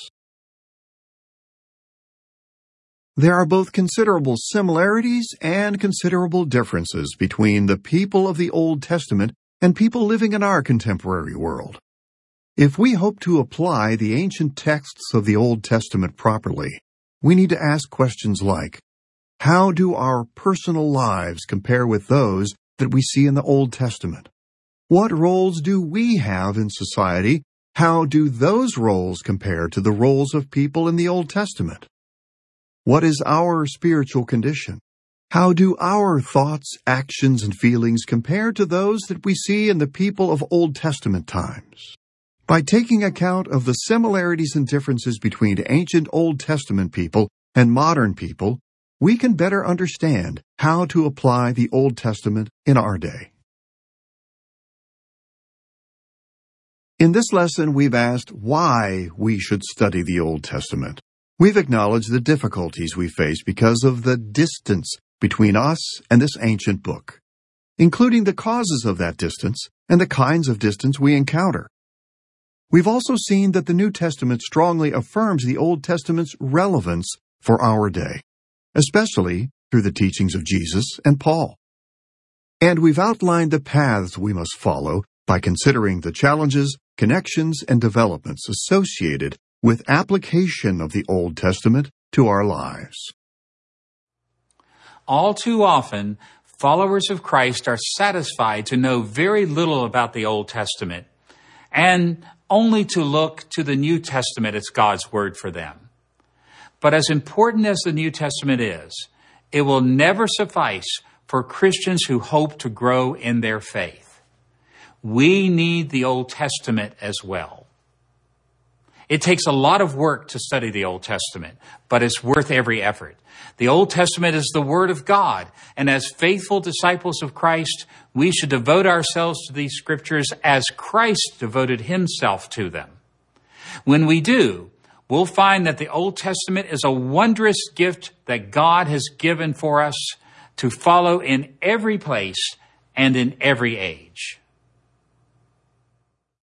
There are both considerable similarities and considerable differences between the people of the Old Testament and people living in our contemporary world. If we hope to apply the ancient texts of the Old Testament properly, we need to ask questions like, how do our personal lives compare with those that we see in the Old Testament? What roles do we have in society? How do those roles compare to the roles of people in the Old Testament? What is our spiritual condition? How do our thoughts, actions, and feelings compare to those that we see in the people of Old Testament times? By taking account of the similarities and differences between ancient Old Testament people and modern people, we can better understand how to apply the Old Testament in our day. In this lesson, we've asked why we should study the Old Testament. We've acknowledged the difficulties we face because of the distance between us and this ancient book, including the causes of that distance and the kinds of distance we encounter. We've also seen that the New Testament strongly affirms the Old Testament's relevance for our day, especially through the teachings of Jesus and Paul. And we've outlined the paths we must follow by considering the challenges, connections, and developments associated with application of the Old Testament to our lives. All too often, followers of Christ are satisfied to know very little about the Old Testament. And only to look to the New Testament as God's word for them. But as important as the New Testament is, it will never suffice for Christians who hope to grow in their faith. We need the Old Testament as well. It takes a lot of work to study the Old Testament, but it's worth every effort. The Old Testament is the Word of God, and as faithful disciples of Christ, we should devote ourselves to these scriptures as Christ devoted himself to them. When we do, we'll find that the Old Testament is a wondrous gift that God has given for us to follow in every place and in every age.